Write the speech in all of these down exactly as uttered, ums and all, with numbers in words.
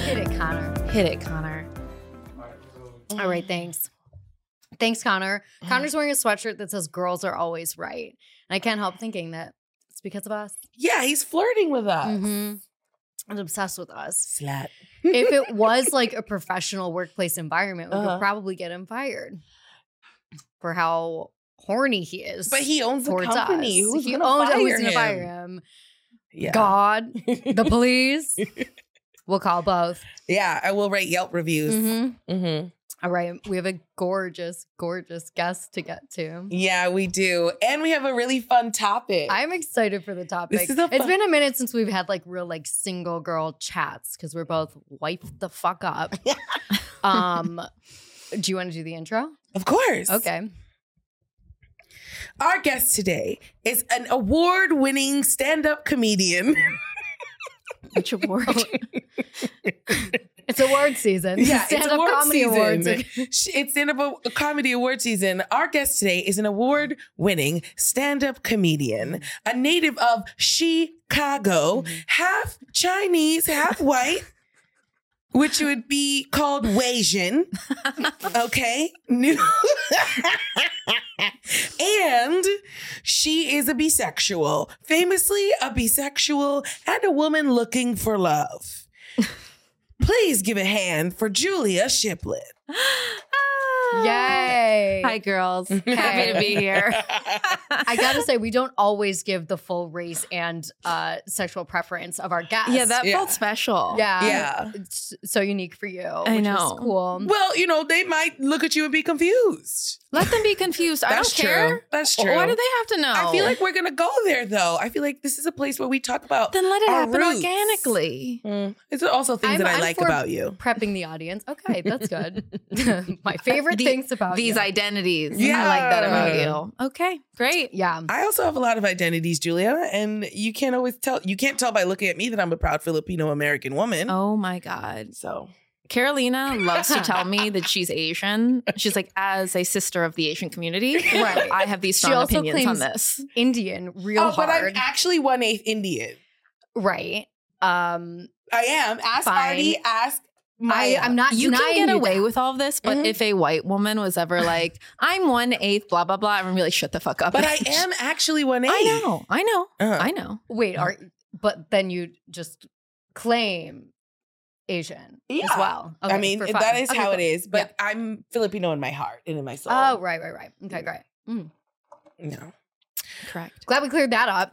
Hit it, Connor. Hit it, Connor. All right, thanks. Thanks, Connor. Connor's wearing a sweatshirt that says girls are always right. And I can't help thinking that it's because of us. Yeah, he's flirting with us. Mm-hmm. And obsessed with us. Slut. If it was like a professional workplace environment, we Uh-huh. could probably get him fired for how horny he is. But he owns the towards company. us. Who's he gonna owns fire it. Who's going to him? fire him? Yeah. God, the police. We'll call both. Yeah, I will write Yelp reviews. Mm-hmm. Mm-hmm. All right. We have a gorgeous, gorgeous guest to get to. Yeah, we do. And we have a really fun topic. I'm excited for the topic. This is a It's fun- been a minute since we've had like real like single girl chats because we're both wiped the fuck up. um, do you want to do the intro? Of course. Okay. Our guest today is an award-winning stand-up comedian. Which award? It's award season. Yeah, it's Stand-up award comedy season. awards. It's stand-up a comedy award season. Our guest today is an award-winning stand-up comedian, a native of Chicago, half Chinese, half white, which would be called Weijin. Okay? New. And she is a bisexual, famously a bisexual and a woman looking for love. Please give a hand for Julia Shiplett. Yay. Hi, girls. Happy to be here. I gotta say, we don't always give the full race and uh, sexual preference of our guests. Yeah, that Yeah. felt special. yeah, Yeah. It's so unique for you. I which know. is cool. Well, you know, they might look at you and be confused. Let them be confused. I That's don't care. true. That's true. Why do they have to know? I feel like we're going to go there, though. I feel like this is a place where we talk about then let it our happen roots. organically. Mm. It's also things I'm- that I I'm like for about you. Prepping the audience. Okay, that's good. My favorite The- things about These you. identities. Yeah. I like that about you. Okay, great. yeah. I also have a lot of identities, Julia, and you can't always tell. You can't tell by looking at me that I'm a proud Filipino American woman. Oh my God. So Carolina loves to tell me that she's Asian. She's like, as a sister of the Asian community, Right. I have these She strong also opinions on claims- this. Indian, real oh, but I'm hard. actually one eighth Indian. right. Um, I am. Ask Fine. Artie. Ask I, Maya. I'm not You can denying get you away that. with all of this, but Mhm. if a white woman was ever like, I'm one eighth, blah, blah, blah, I'm really shut the fuck up. But I am actually one eighth. I know. I know. Uh-huh. I know. Wait, are but then you just claim Asian Yeah. as well. I Okay, mean, for fun. that is Okay, how cool. it is. But I'm Filipino in my heart and in my soul. Oh, right, right, right. Okay, great. Mm. No. Correct. Glad we cleared that up.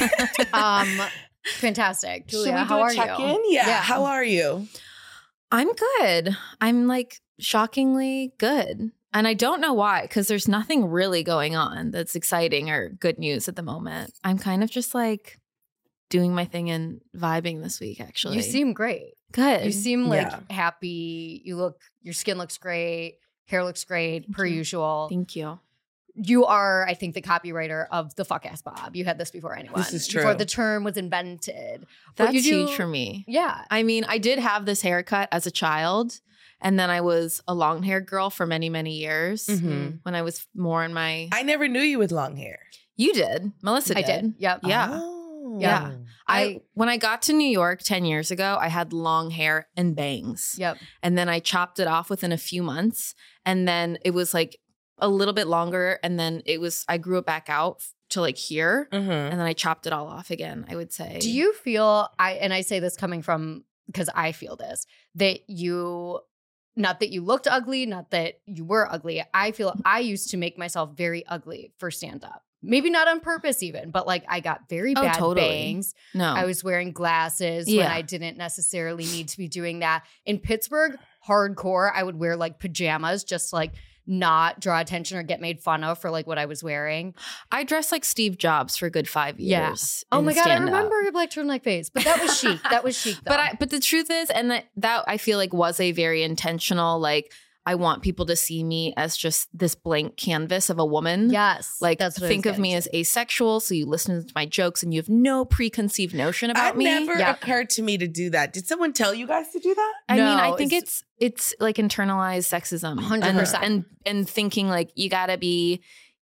um, fantastic, Should Julia. we do How a are check you? in? Yeah. Yeah. How are you? I'm good. I'm like shockingly good. And I don't know why, because there's nothing really going on that's exciting or good news at the moment. I'm kind of just like doing my thing and vibing this week, actually. You seem great. good. You seem like Yeah. happy. You look. Your skin looks great. Hair looks great, Thank per you. usual. Thank you. You are, I think, the copywriter of the Fuck Ass Bob. You had this before anyone. This is Before true. the term was invented. But That's you do- huge for me. Yeah. I mean, I did have this haircut as a child, and then I was a long haired girl for many, many years Mhm. when I was more in my. I never knew you with long hair. You did. Melissa I did. did. Yep. Yeah. Oh. Yeah. I, I- when I got to New York ten years ago, I had long hair and bangs. Yep. And then I chopped it off within a few months. And then it was like a little bit longer. And then it was, I grew it back out to like here. Mhm. And then I chopped it all off again, I would say. Do you feel I and I say this coming from because I feel this that you not that you looked ugly, not that you were ugly. I feel I used to make myself very ugly for stand up. Maybe not on purpose even, but like I got very Oh, bad totally. bangs. No. I was wearing glasses when Yeah. I didn't necessarily need to be doing that. In Pittsburgh, hardcore, I would wear like pajamas just like not draw attention or get made fun of for like what I was wearing. I dressed like Steve Jobs for a good five Yeah. years. Oh in my God, I stand-up. remember your black turtleneck face, but that was chic. That was chic though. But I but the truth is, and that that I feel like was a very intentional, like I want people to see me as just this blank canvas of a woman. yes. Like that's what I think was of me getting as asexual, so you listen to my jokes and you have no preconceived notion about It me. never Yeah. occurred to me to do that. Did someone tell you guys to do that? I mean, No, I think it's- it's it's like internalized sexism. one hundred percent. And, and and thinking like you gotta be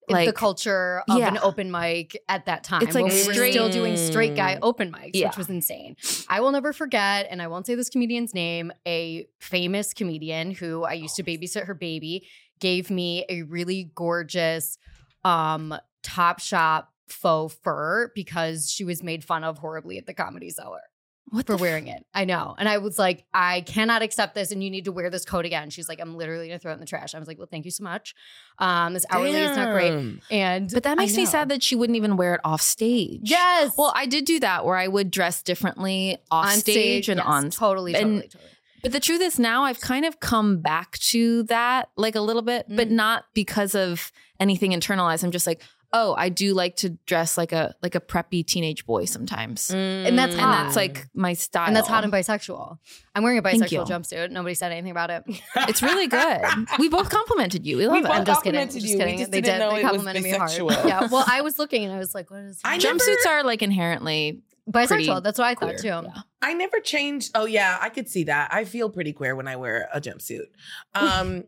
like the culture of yeah. an open mic at that time. It's like when we were straight- still doing straight guy open mics, Yeah. which was insane. I will never forget, and I won't say this comedian's name, a famous comedian who I used to babysit her baby gave me a really gorgeous um, Topshop faux fur because she was made fun of horribly at the Comedy Cellar. what For the wearing it. I know. And I was like, I cannot accept this and you need to wear this coat again. She's like, I'm literally gonna throw it in the trash. I was like, well, thank you so much. Um, this hourly is not great. Damn. And But that makes I me know. sad that she wouldn't even wear it off stage. Yes. Well, I did do that where I would dress differently off on stage, and yes, on. totally, and- totally, totally. But the truth is now I've kind of come back to that like a little bit, but Mm. not because of anything internalized. I'm just like, oh, I do like to dress like a like a preppy teenage boy sometimes. And that's And hot. that's like my style. And that's hot and bisexual. I'm wearing a Thank you. bisexual jumpsuit. Nobody said anything about it. It's really good. We both complimented you. We love We it. both I'm just kidding. complimented Just you. We kidding. just they didn't did. know They it was complimented me hard. bisexual. Yeah. Well, I was looking and I was like, what is I never- Jumpsuits are like inherently bisexual? pretty That's what I queer. thought too. Yeah. I never changed. Oh yeah, I could see that. I feel pretty queer when I wear a jumpsuit. Um,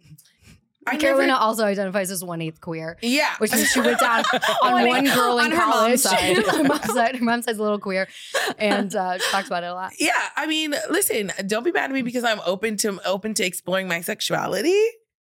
I Carolina never. also identifies as one eighth queer. Yeah, Which means she went down on One one eighth- girl in on her mom's college. side. her mom's side. Her mom's side's a little queer. And uh, she talks about it a lot. Yeah, I mean, listen, don't be mad at me because I'm open to open to exploring my sexuality.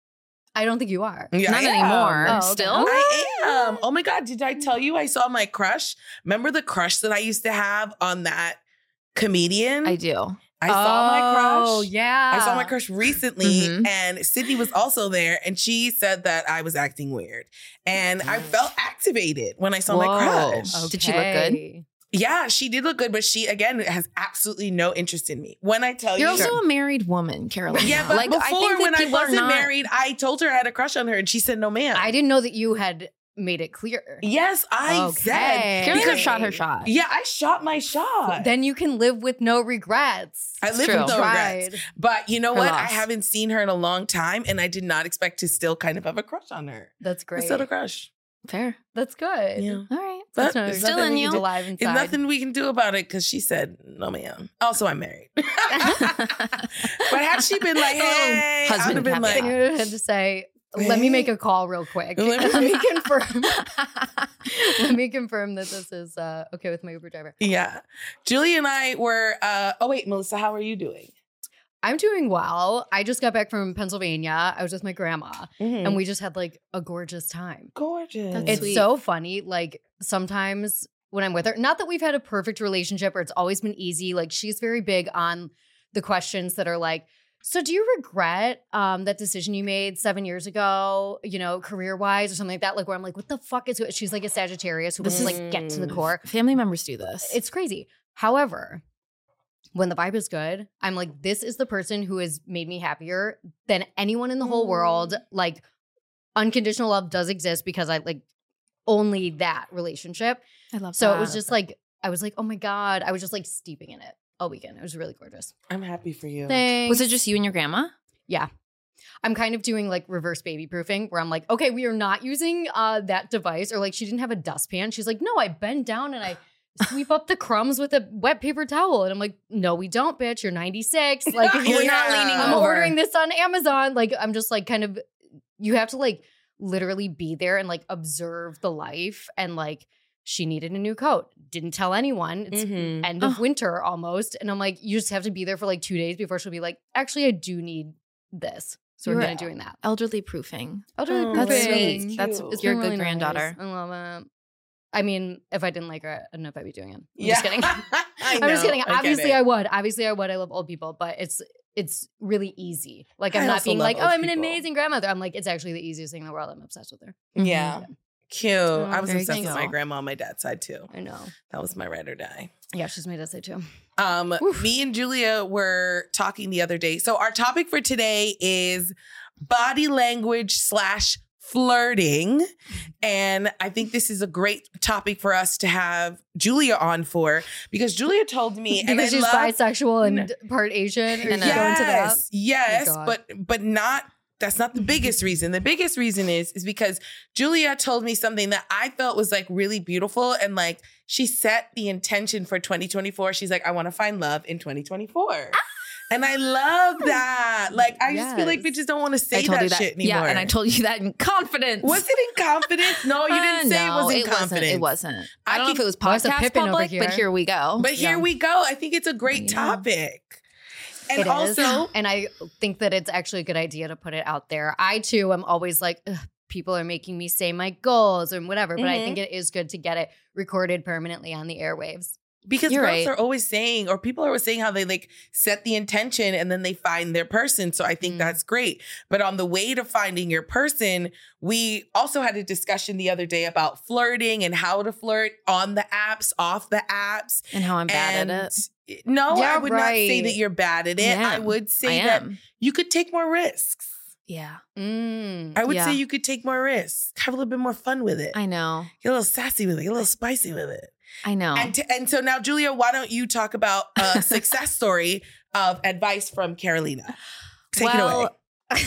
I don't think you are. Yeah, Not I am. anymore. Oh, okay. Still? I am. Oh my God, did I tell you I saw my crush? Remember the crush that I used to have on that comedian? I do. I saw my crush. Oh, yeah. I saw my crush recently, Mhm. and Sydney was also there, and she said that I was acting weird. And I felt activated when I saw my Whoa. crush. Did she look good? Okay. Yeah, she did look good, but she, again, has absolutely no interest in me. When I tell You're you. also a married woman, Carolina. yeah, but like, before, I think that when I people are wasn't not- married, I told her I had a crush on her, and she said, no, ma'am. I didn't know that you had made it clear. Yes, I Okay. said. Carolina because- shot her shot. Yeah, I shot my shot. Then you can live with no regrets. I It's live true. with no regrets. Tried. But you know Her what? I loss. haven't seen her in a long time, and I did not expect to still kind of have a crush on her. That's I great. still had a crush. Fair. That's good. Yeah. All right. But That's no, there's still nothing in we you. can do- alive There's inside. nothing we can do about it because she said, no, ma'am. Also, I'm married. But had she been like, hey, I would Husband have been I like, think I would have to say, let me make a call real quick. Let me- Let me confirm. Let me confirm that this is uh, okay with my Uber driver. yeah. Julie and I were, uh, oh, wait, Melissa, how are you doing? I'm doing well. I just got back from Pennsylvania. I was with my grandma, Mm. and we just had like a gorgeous time. gorgeous. That's It's sweet. so funny. Like sometimes when I'm with her, not that we've had a perfect relationship or it's always been easy. Like she's very big on the questions that are like, so do you regret um, that decision you made seven years ago, you know, career wise or something like that? Like where I'm like, what the fuck is, she's like a Sagittarius who This wants is- to like get to the core. Family members do this. It's crazy. However, when the vibe is good, I'm like, this is the person who has made me happier than anyone in the whole world. Like, unconditional love does exist because I like only that relationship. I love So that. it was just like, I was like, oh my God. I was just like steeping in it all weekend. It was really gorgeous. I'm happy for you. Thanks. Was it just you and your grandma? I'm kind of doing like reverse baby proofing where I'm like, okay, we are not using uh, that device. Or like, she didn't have a dustpan. She's like, no, I bend down and I sweep up the crumbs with a wet paper towel. And I'm like, no, we don't, bitch. You're ninety-six. Like, if You're you're not not leaning I'm over. ordering this on Amazon. Like, I'm just like kind of, you have to like literally be there and like observe the life. And like, she needed a new coat. Didn't tell anyone. It's Mhm. end of Oh. winter almost. And I'm like, you just have to be there for like two days before she'll be like, actually, I do need this. So we're You're going to doing that. Elderly proofing. Elderly Oh, That's proofing. sweet. That's Cute. It's you're a been good really granddaughter. Nice. I love it. I mean, if I didn't like her, I don't know if I'd be doing it. I'm Yeah. just kidding. I I'm just know. kidding. I get Obviously, it. I would. Obviously, I would. I love old people, but it's it's really easy. Like I'm I not also being love like, oh, old I'm an people. amazing grandmother. I'm like, it's actually the easiest thing in the world. I'm obsessed with her. Yeah. Cute. I was very obsessed cute. with my grandma on my dad's side too. I know. That was my ride or die. Yeah, she's made us say too. Um, Oof. me and Julia were talking the other day. So our topic for today is body language slash flirting. And I think this is a great topic for us to have Julia on for because Julia told me and Because I she's love, bisexual and part Asian. Or And you a- go into that. yes, yes, Oh, God. but but not that's not the biggest reason. The biggest reason is is because Julia told me something that I felt was like really beautiful and like she set the intention for twenty twenty-four. She's like, I want to find love in twenty twenty-four. And I love that. Like, I just feel like Yes. bitches don't want to say I told that, you that. shit anymore. Yeah, and I told you that in confidence. Was it in confidence? No, you didn't Uh, say no, it was in it confidence. Wasn't, it wasn't. I I don't know keep- if it was Well, it's a podcast Pippin over public, but here. here we go. But here Yeah. we go. I think it's a great Yeah. topic. And It is. also, And I think that it's actually a good idea to put it out there. I too am always like, ugh, people are making me say my goals and whatever, but I Mhm. think it is good to get it recorded permanently on the airwaves. because You're girls right. are always saying, or people are always saying how they like set the intention and then they find their person. So I think Mm. that's great. But on the way to finding your person, we also had a discussion the other day about flirting and how to flirt on the apps, off the apps. And how I'm bad at it. it. No, Yeah, I would not say right. that you're bad at it. I I am. would I say that am. you could take more risks. Yeah, Mm. I would Yeah. say you could take more risks, have a little bit more fun with it, I know. get a little sassy with it, get a little spicy with it. I know. And, t- and so now, Julia, why don't you talk about a success story of advice from Carolina? Take it away. well,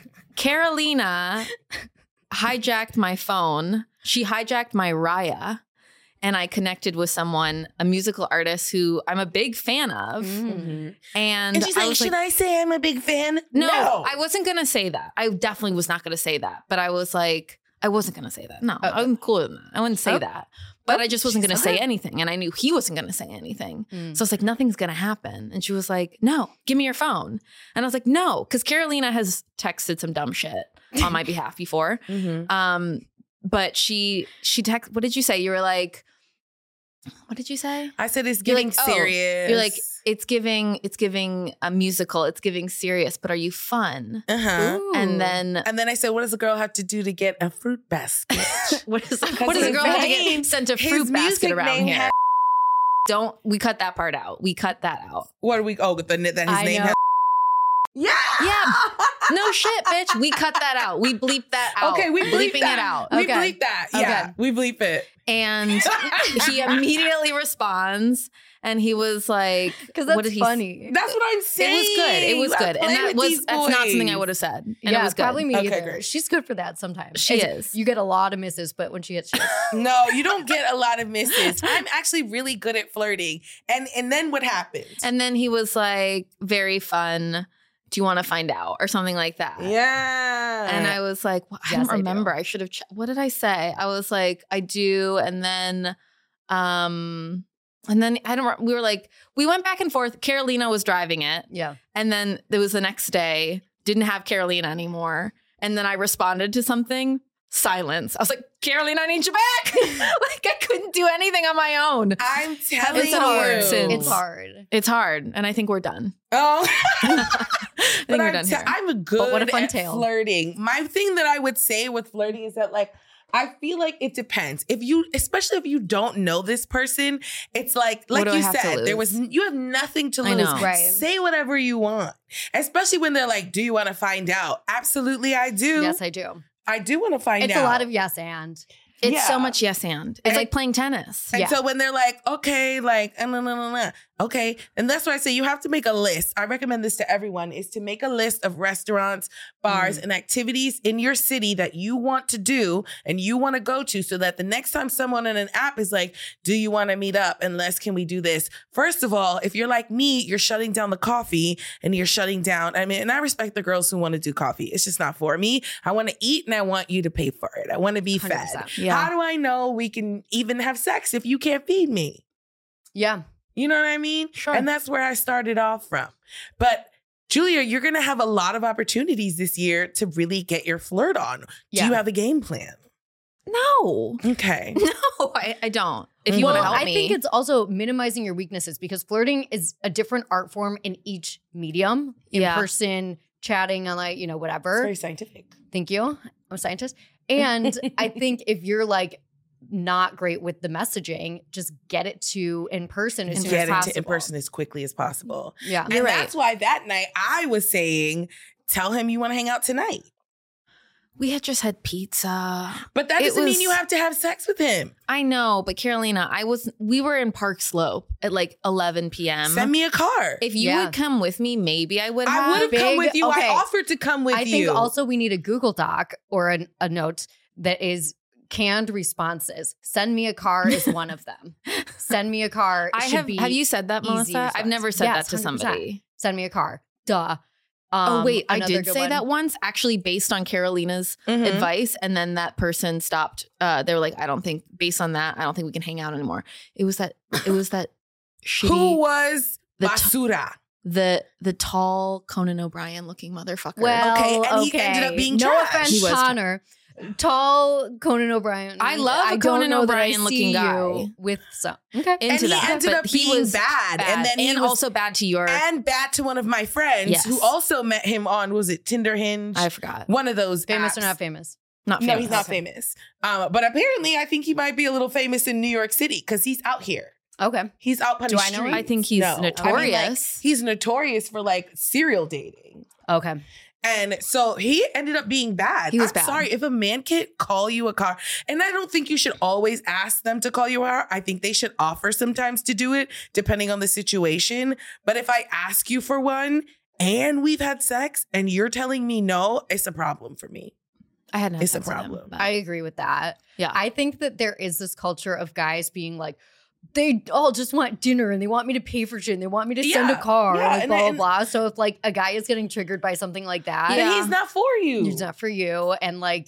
Carolina hijacked my phone. She hijacked my Raya. And I connected with someone, a musical artist who I'm a big fan of. Mm. And, And she's I like, was should I say I'm a big fan? No, I wasn't going to say that. I definitely was not going to say that. But I was like, I wasn't going to say that. No, Oh. I'm cool with that. I wouldn't say Oh. that. But Oh, I just wasn't she's going to say okay. anything. And I knew he wasn't going to say anything. Mm. So I was like, nothing's going to happen. And she was like, no, give me your phone. And I was like, no, because Carolina has texted some dumb shit on my behalf before. Mhm. Um, but she, she text, what did you say? You were like, what did you say? I said it's You're getting like, oh, serious. You're like, it's giving, it's giving a musical. It's giving serious, but are you fun? uh-huh. Ooh. And then And then I said, what does a girl have to do to get a fruit basket? what is Because what does a his girl have to name- get sent a his fruit basket music around name here? had- Don't we cut that part out? We cut that out. What are we? Oh, the, that his I name know. has. Yeah. Yeah. No shit, bitch. We cut that out. We bleep that out. Okay, we bleep bleeping that. it out. We Okay. bleep that. Yeah, Okay. we bleep it. And he immediately responds, and he was like, Because what that's did he funny. That's what I'm saying. It was good. It was I good, and play that with was these that's not something I boys. would have said. And yeah, it was good. probably me Okay, either. great. She's good for that sometimes. She It's- is. You get a lot of misses, but when she hits, she hits. No, you don't get a lot of misses. I'm actually really good at flirting. And and then what happened? And then he was like, very fun. Do you want to find out or something like that? yeah. And I was like, well, I Yes, don't I do. remember. I, should have. Ch- what did I say? I was like, I do. And then, um, and then I don't. We were like, we went back and forth. Carolina was driving it, Yeah. and then there was the next day. Didn't have Carolina anymore. And then I responded to something. Silence. I was like, Carolina, I need you back. Like I couldn't do anything on my own. I'm telling It's you. hard since- It's hard. It's hard, and I think we're done. Oh. I think But we're I'm, done te- here. I'm good But what a fun at tale. flirting. My thing that I would say with flirting is that, like, I feel like it depends. If you, especially if you don't know this person, it's like, like do I you have to said, there lose? was you have nothing to I lose. know. Right. Say whatever you want. Especially when they're like, "Do you want to find out?" Absolutely, I do. Yes, I do. I do want to find It's out. a lot of yes and. It's Yeah. so much yes and. It's And- like playing tennis. And Yeah. so when they're like, okay, like, uh, nah, nah, nah, nah, okay. And that's why I say you have to make a list. I recommend this to everyone is to make a list of restaurants, bars, Mm. and activities in your city that you want to do and you want to go to so that the next time someone in an app is like, do you want to meet up? Unless can we do this? First of all, if you're like me, you're shutting down the coffee and you're shutting down. I mean, and I respect the girls who want to do coffee. It's just not for me. I want to eat and I want you to pay for it. I want to be one hundred fed. percent. Yeah. How do I know we can even have sex if you can't feed me? Yeah. You know what I mean? Sure. And that's where I started off from. But Julia, you're going to have a lot of opportunities this year to really get your flirt on. Do Yeah. you have a game plan? No. Okay. No, I, I don't. If you well, want to help I me. think it's also minimizing your weaknesses because flirting is a different art form in each medium. In Yeah. person, chatting, on like, you know, It's whatever. very scientific. Thank you. I'm a scientist. And I think if you're like not great with the messaging, just get it to in person as And soon get as possible. into in person as quickly as possible. Yeah. You're and right. that's why that night I was saying, tell him you want to hang out tonight. we had just had pizza. But that It doesn't was- mean you have to have sex with him. I know, but Carolina, I was we were in Park Slope at like eleven p.m. Send me a card. If you Yeah. would come with me, maybe I would I have. would have come big- with you. okay. I offered to come with I you. think also we need a Google Doc or a, a note that is canned responses. Send me a car is one of them. Send me a car. I should have. be Have you said that, easy Melissa? I've response. never said Yes, that to one hundred percent. somebody. Send me a car. Duh. Oh, Um, wait, I another did good say one. that once, actually, based on Carolina's Mhm. advice. And then that person stopped. Uh, they were like, I don't think, based on that, I don't think we can hang out anymore. It was that, it was that shitty, Who was the t- Basura? the the tall Conan O'Brien looking motherfucker. Well, Okay, and he okay. ended up being no trash. offense, He was Connor. Tall Conan O'Brien. I love a don't Conan know that I O'Brien looking see guy. you with some. Okay. into And he that. ended but up he being was bad. bad. And then he and was- also bad to your, And bad to one of my friends Yes. who also met him on, was it Tinder, Hinge? I forgot. One of those Famous apps. or not famous? Not No, famous. he's not famous. Um, but apparently, I think he might be a little famous in New York City because he's out here. Okay. He's out on Do the I know him? streets. I think he's No. I mean, like, notorious. he's notorious for like serial dating. Okay. And so he ended up being bad. He was I'm bad. sorry, if a man can't call you a car, and I don't think you should always ask them to call you a car. I think they should offer sometimes to do it, depending on the situation. But if I ask you for one and we've had sex and you're telling me no, it's a problem for me. I had no It's a sex with him, problem. but- I agree with that. yeah. I think that there is this culture of guys being like, they all just want dinner and they want me to pay for shit and they want me to send Yeah, a car yeah, and like and- blah, blah, and- blah. So if like a guy is getting triggered by something like that, Then Yeah. he's not for you. it's not for you. And like,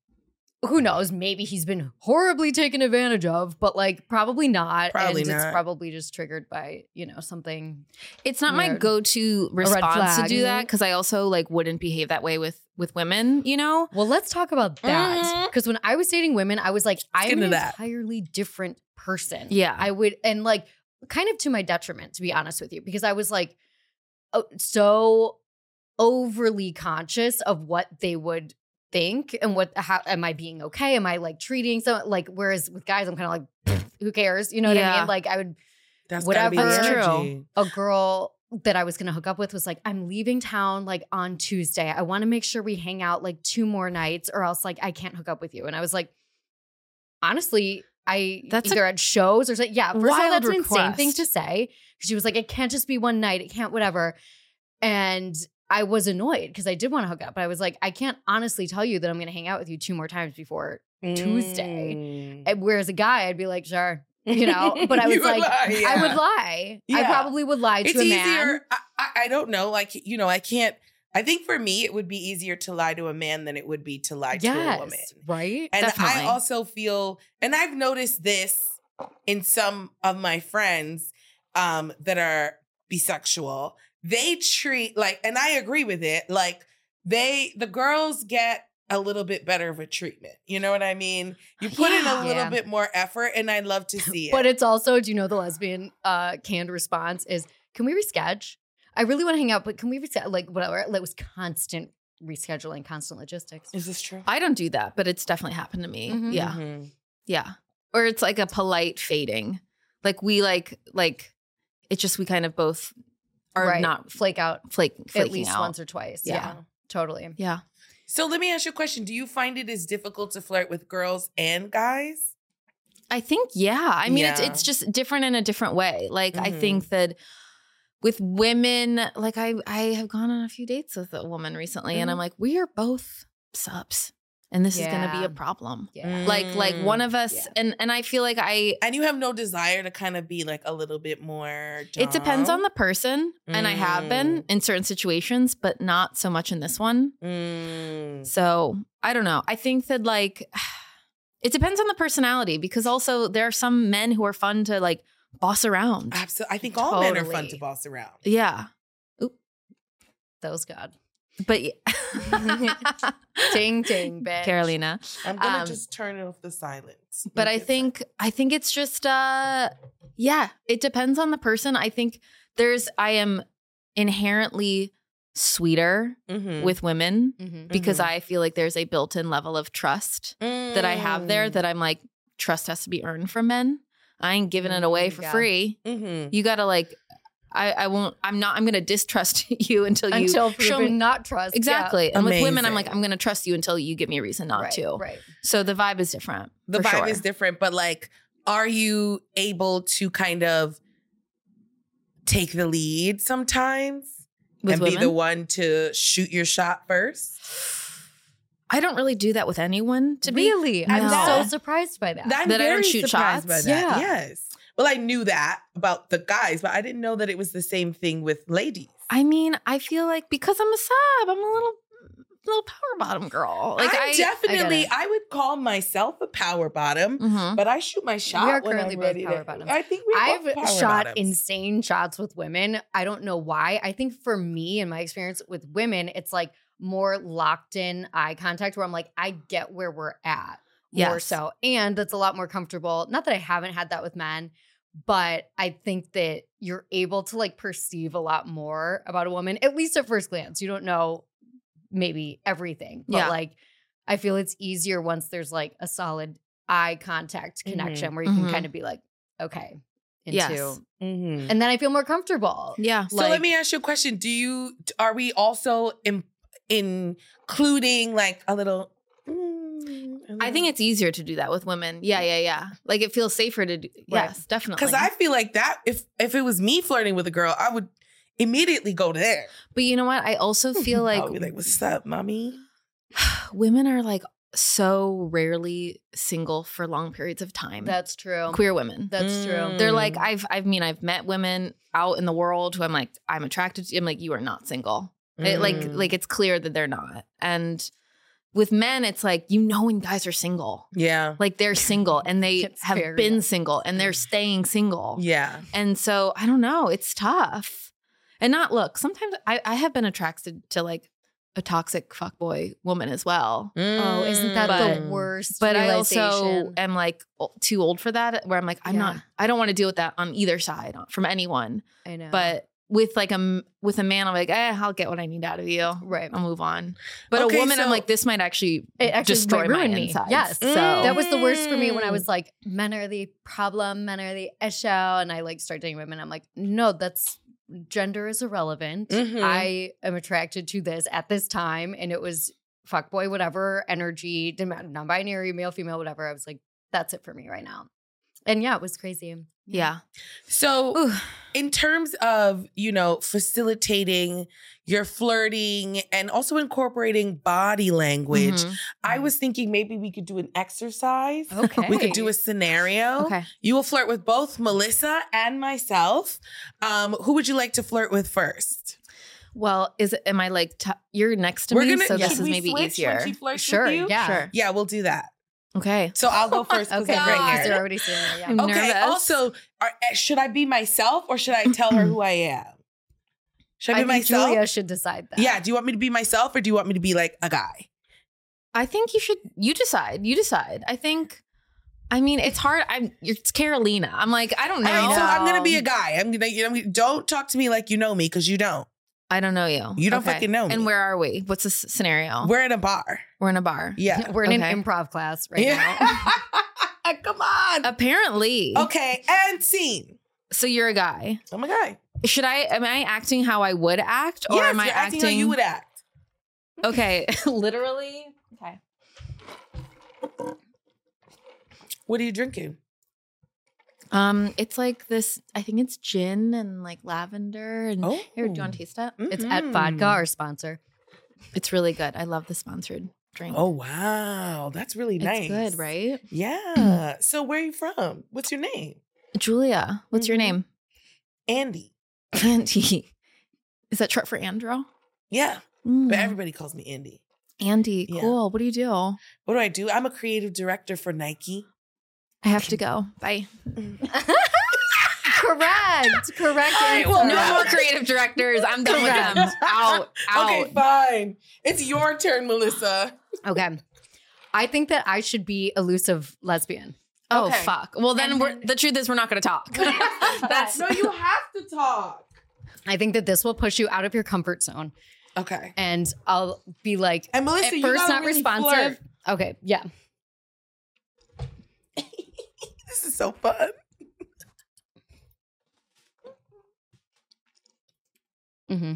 who knows? Maybe he's been horribly taken advantage of, but like probably not. Probably and not. it's probably just triggered by, you know, something. It's not my Weird. go-to red response to flag. do that because I also like wouldn't behave that way with with women, you know? Well, let's talk about that. Mhm. Because when I was dating women, I was like, I'm get an into that. entirely different person. Yeah. I would, and like, kind of to my detriment, to be honest with you, because I was like, oh, so overly conscious of what they would think and what, how am I being okay? Am I like treating so like, whereas with guys, I'm kind of like, who cares? You know what I Yeah. mean? Like, I would, That's whatever. gotta be the That's true. energy. a girl that I was going to hook up with was like, I'm leaving town like on Tuesday. I want to make sure we hang out like two more nights or else like I can't hook up with you. And I was like, honestly, I That's a either at shows or something. Yeah, first of all, wild that's an insane request. thing to say. She was like, it can't just be one night. It can't whatever. And I was annoyed because I did want to hook up. But I was like, I can't honestly tell you that I'm going to hang out with you two more times before Tuesday. Mm. And whereas a guy, I'd be like, sure, you know. But I was You would like, lie, I yeah. would lie. I Yeah. probably would lie to It's a easier. man. I, I, I don't know. Like, you know, I can't. I think for me, it would be easier to lie to a man than it would be to lie to a woman. Yes, right? And Definitely. I also feel, and I've noticed this in some of my friends um, that are bisexual. They treat like, and I agree with it. Like they, the girls get a little bit better of a treatment. You know what I mean? You put in a Yeah. little Yeah. bit more effort, and I'd love to see it. But it's also, do you know the lesbian uh, canned response is, can we reschedule? I really want to hang out, but can we reschedule? Like, whatever. It was constant rescheduling, constant logistics. Is this true? I don't do that, but it's definitely happened to me. Mhm. Yeah. Mhm. Yeah. Or it's like a polite fading. Like we like like it's just we kind of both are Right. not Flake out flake flaking at least out. once or twice. Yeah. Yeah, totally. Yeah. So let me ask you a question. Do you find it as difficult to flirt with girls and guys? I think yeah. I mean it's Yeah. it's just different in a different way. Like I Mhm. think that with women, like I I have gone on a few dates with a woman recently and I'm like, we are both subs. And this is gonna be Yeah. a problem. Yeah. Like like Mm. one of us Yeah. and and I feel like I And you have no desire to kind of be like a little bit more. it depends on dom? the person. And I have been in certain situations, but not so much in this one. Mm. So I don't know. I think that like it depends on the personality because also there are some men who are fun to like boss around. Absolutely. I think all men are fun Totally. to boss around. Yeah. That was God. But yeah. Ding, ding, bitch. Carolina. I'm gonna Um, just turn off the silence. But Make I it think I think it's just uh yeah, it depends on the person. I think there's I am inherently sweeter silent. Mhm. with women Mhm. because Mhm. I feel like there's a built-in level of trust that I have there Mm. that I'm like trust has to be earned from men. I ain't giving it away Mm, for yeah. free. Mhm. You got to like I I won't I'm not I'm going to distrust you until you Until show proven me not trust. exactly. And with women I'm Amazing. like I'm going to trust you until you give me a reason Yeah. not Right, to. right. So the vibe is different. The for vibe sure. is different, but like, are you able to kind of take the lead sometimes with and women. be the one to shoot your shot first? I don't really do that with anyone to be Really? I'm No. so surprised by that. I'm That I don't very shoot surprised shots? by that. Yeah. Yes. Well, I knew that about the guys, but I didn't know that it was the same thing with ladies. I mean, I feel like because I'm a sub, I'm a little little power bottom girl. Like I'm I definitely, I I, would call myself a power bottom, Mhm. but I shoot my shot We are when currently I'm both ready power to. bottoms. I think we're I've both power shot bottoms. insane shots with women. I don't know why. I think for me, in my experience with women, it's like more locked in eye contact where I'm like, I get where we're at more Yes. so. And it's a lot more comfortable. Not that I haven't had that with men, but I think that you're able to like perceive a lot more about a woman, at least at first glance. You don't know maybe everything, but Yeah. like I feel it's easier once there's like a solid eye contact connection where you Mhm. can kind of be like, okay, into, Yes. Mhm. and then I feel more comfortable. Yeah. So Like- let me ask you a question. Do you, are we also in, including like a little, mm, I think it's easier to do that with women. Yeah, yeah, yeah. Like it feels safer to do. Yes, definitely. because I feel like that if, if it was me flirting with a girl, I would immediately go there. But you know what? I also feel I like would be like, what's up, mommy? women are like so rarely single for long periods of time. That's true. Queer women. That's true. Mm. They're like, I've, I mean, I've met women out in the world who I'm like, I'm attracted to. I'm like, you are not single. It, like, Mm. like it's clear that they're not. And with men, it's like, you know, when guys are single, Yeah. like they're single and they It's have very been nice. single and they're staying single. Yeah. And so I don't know, it's tough. And not look, sometimes I, I have been attracted to like a toxic fuckboy woman as well. Oh, isn't that But- the worst? But I also realization? am like o- too old for that, where I'm like, I'm Yeah. not, I don't want to deal with that on either side from anyone. I know. But with like a, m- with a man, I'm like, eh, I'll get what I need out of you. right. I'll move on. But Okay, a woman, so- I'm like, this might actually, It actually destroy might my ruin me. insides. Yes. So That was the worst for me when I Mm. was like, men are the problem, men are the issue. And I like start dating women. I'm like, no, that's gender is irrelevant. Mhm. I am attracted to this at this time. And it was fuckboy, whatever, energy, didn't matter, non-binary, male, female, whatever. I was like, that's it for me right now. And yeah, it was crazy. yeah. So Ooh. in terms of, you know, facilitating your flirting and also incorporating body language, Mhm. I was thinking maybe we could do an exercise. Okay. We could do a scenario. Okay. You will flirt with both Melissa and myself. Um, who would you like to flirt with first? Well, is it, am I like, t- you're next to We're me, gonna. so this should is we maybe switch easier. When she flirts Sure. with you? Yeah. Sure. Yeah, we'll do that. Okay. So I'll go first because Okay. I'm right Because you're here. already seeing it. Yeah. I'm Okay. nervous. Also, are, should I be myself or should I tell her who I am? Should I I be think myself? Julia should decide that. Yeah. Do you want me to be myself or do you want me to be like a guy? I think you should, you decide. You decide. I think, I mean, it's hard. I'm, it's Carolina. I'm like, I don't know. All right, so I'm gonna No. be a guy. I'm gonna, you know, don't talk to me like you know me because you don't. I don't know you. You don't fucking know me. And where are we? What's the s- scenario? We're in a bar. We're in a bar. Yeah. We're in Okay. an improv class right Yeah. now. Come on. Apparently. Okay, and scene. So you're a guy. I'm a guy. Should I, am I acting how I would act? Or yes, am I you're acting how you would act. Okay. Literally. Okay. What are you drinking? Um, It's like this, I think it's gin and like lavender. And Oh. here, do you want to taste it? It's at Mhm. Vodka, our sponsor. It's really good. I love the sponsored drink. Oh, wow. That's really it's nice. good, right? Yeah. So where are you from? What's your name? Julia, what's your Mhm. name? Andy. Andy. Is that short for Andrew? Yeah. Mm. But everybody calls me Andy. Andy, Yeah. cool. What do you do? What do I do? I'm a creative director for Nike. I have to go. Bye. Correct. Correct. All right, answer. well, No Yeah. more creative directors. I'm done with Correct. them. Out. Out. Okay, fine. It's your turn, Melissa. Okay. I think that I should be elusive lesbian. Oh, Okay. fuck. Well, then And we're, then- the truth is we're not going to talk. That's No, you have to talk. I think that this will push you out of your comfort zone. Okay. And I'll be like, And Melissa, at you first gotta not really responsive. flirt. Okay. Yeah. This is so fun. hmm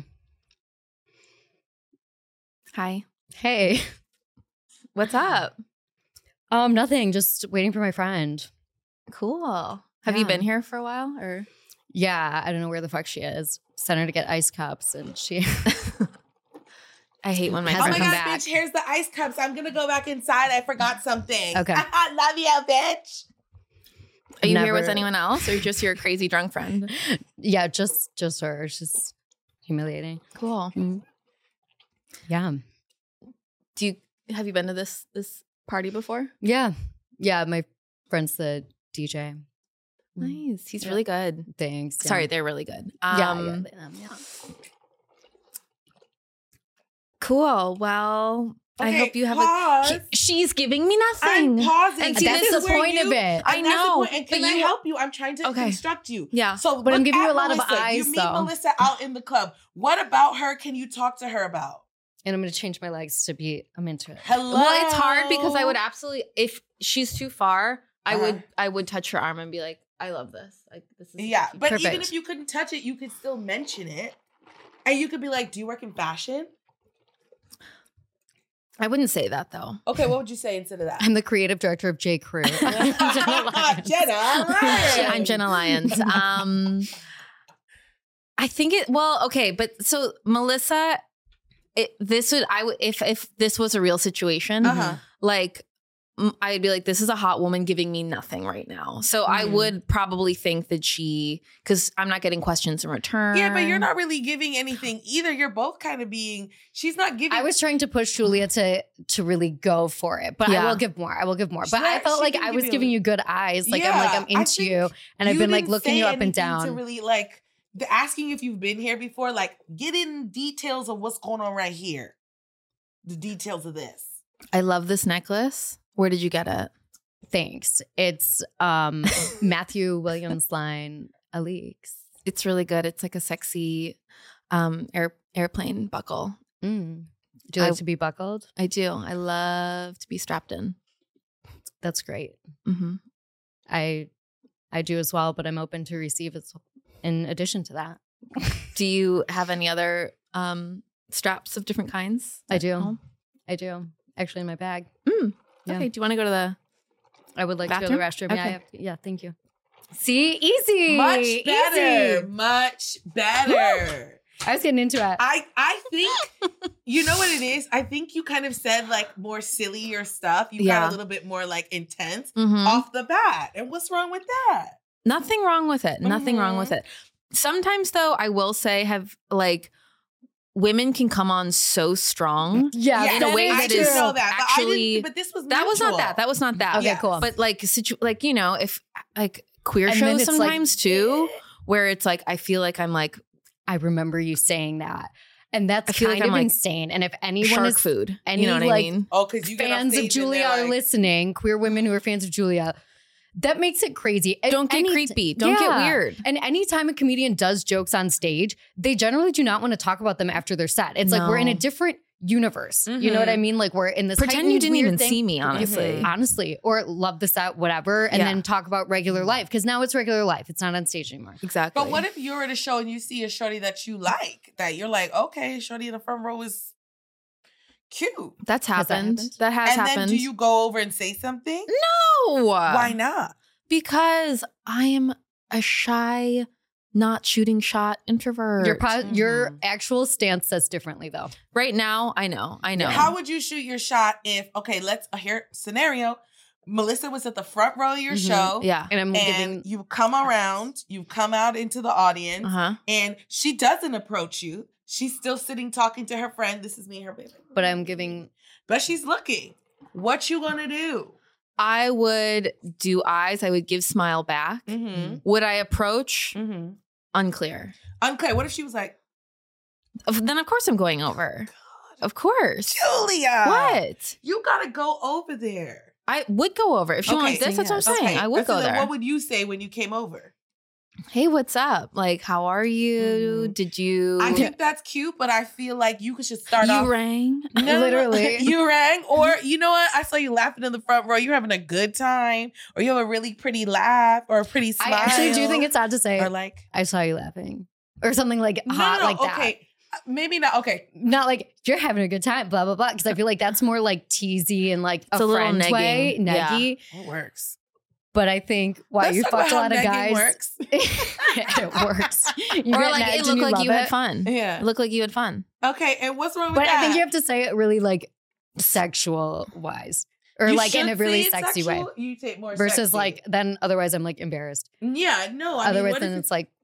Hi. Hey. What's up? Um, nothing. Just waiting for my friend. Cool. Have you Yeah. been here for a while or? Yeah. I don't know where the fuck she is. Sent her to get ice cups and she I hate when my Hasn't Oh my friends come god, back. bitch, here's the ice cups. I'm gonna go back inside. I forgot something. Okay. Love you, bitch. Are you Never. here with anyone else, or just your crazy drunk friend? Yeah, just just her. It's just humiliating. Cool. Mm. Yeah. Do you have you been to this this party before? Yeah. Yeah. My friend's the D J. Nice. He's Yeah. really good. Thanks. Yeah. Sorry, they're really good. Yeah. Um, yeah, yeah, yeah. Cool. Well, I Okay, hope you have pause. a. He- she's giving me I'm nothing. pausing. And See, see, That's this the is where point you- of it. I and that's the know, point. And but can I you- help you? I'm trying to Okay. instruct you. Yeah. So, But I'm look giving you at a lot of Melissa. eyes, You meet though. Melissa out in the club. What about her can you talk to her about? And I'm going to change my legs to be, I'm into it. Hello. Well, it's hard because I would absolutely, if she's too far, I Uh-huh. would, I would touch her arm and be like, "I love this. Like this is Yeah, but even Perfect. if you couldn't touch it, you could still mention it. And you could be like, do you work in fashion? I wouldn't say that though. Okay, what would you say instead of that? I'm the creative director of J. Crew. Jenna Lyons. I'm Jenna Lyons. Um, I think it. Well, okay, but so Melissa, it, this would I would if if this was a real situation, Uh-huh. like m- I'd be like, this is a hot woman giving me nothing right now. So I Mhm. would probably think that she, because I'm not getting questions in return. Yeah, but you're not really giving anything either. You're both kind of being. She's not giving. I was trying to push Julia to to really go for it, but I Yeah. will give more. I will give more. But Sure, I felt she like can I give was you- giving you good eyes. Like I'm like Yeah, I'm I into think you, and I've you been like didn't looking say you up and anything down. To really like the asking if you've been here before. Like get in details of what's going on right here. The details of this. I love this necklace. Where did you get it? Thanks. It's um Matthew Williams line Alix. It's really good. It's like a sexy um air airplane buckle. Mm. Do you like I- to be buckled? I do. I love to be strapped in. That's great. Mm-hmm. I I do as well, but I'm open to receive it in addition to that. Do you have any other um straps of different kinds? I at do. home? I do. Actually in my bag. Mm. Yeah. Okay. Do you want to go to the I would like to go to the restroom. Bathroom? Yeah, I Okay. have to- yeah, thank you. See, easy. Much better. Easy. Much better. I was getting into it. I I think you know what it is. I think you kind of said like more sillier stuff. You Yeah. got a little bit more like intense Mhm. off the bat. And what's wrong with that? Nothing wrong with it. Nothing wrong with Mhm. it. Sometimes though, I will say have like women can come on so strong. yeah, in a that way is I that did is true. know that, but I actually- didn't, but this was That was not mutual. that. That was not that. Okay, Yeah. cool. But like situ- like you know, if like queer And then shows it's like- sometimes too, where it's like I feel like I'm like I remember you saying that. And that's I feel kind like I'm of like insane. And if anyone shark is food. any, you know what I like, mean? Oh, because you get on fans of stage and Julia they're are like, listening, queer women who are fans of Julia, that makes it crazy. And Don't get any- creepy. Don't get Yeah. weird. And anytime a comedian does jokes on stage, they generally do not want to talk about them after they're set. It's like we're in a No. different universe. You know what I mean? Like we're in this Pretend you heightened, didn't weird even thing. see me, honestly. Honestly, or love the set, whatever, and Yeah. then talk about regular life because now it's regular life. It's not on stage anymore. Exactly. But what if you're at a show and you see a shorty that you like? That you're like, okay, shorty in the front row is cute. That's Has that happened. happened? That has and happened. then do you go over and say something? No. Why not? Because I am a shy, not shooting shot introvert. Your po- your Mhm. actual stance says differently though. right now, I know. I know. How would you shoot your shot if, okay, let's uh, here scenario. Melissa was at the front row of your Mhm. show. yeah. And I'm And giving you come around, you come out into the audience, Uh huh. and she doesn't approach you. She's still sitting talking to her friend. This is me and her baby. but I'm giving But she's looking. What you gonna do? I would do eyes. I would give smile back. Mm-hmm. Would I approach? Mm-hmm. Unclear. Okay, what if she was like, Of- Then of course I'm going over. Of course. Julia, What? You gotta go over there. I would go over if she Okay, wants this. That's what I'm yes. saying. Okay, I would so go then there. What would you say when you came over? Hey, what's up? Like, how are you? Mhm. Did you? I think that's cute, but I feel like you could just start you off. rang. No, no, no. Literally. You rang, or you know what? I saw you laughing in the front row. You're having a good time, or you have a really pretty laugh, or a pretty smile. I actually do think it's odd to say or like I saw you laughing. Or something like no, hot no, no, like that. okay, maybe not. Okay, Not like you're having a good time, blah blah blah. Because I feel like that's more like teasy and like It's a, a little friend way, negging. Yeah. neggy. it works. But I think wow, Let's you talk fucked a about lot how of negging guys. works. It works. You Or get like negged it and looked like love you had it. fun. Yeah. It looked like you had fun. Okay, and what's wrong with But that? I think you have to say it really like sexual wise. or You like in should a really say it's sexy way. sexual, You take more Versus sexy. like, then otherwise I'm like embarrassed. yeah, no. I Otherwise mean, what then if it's like,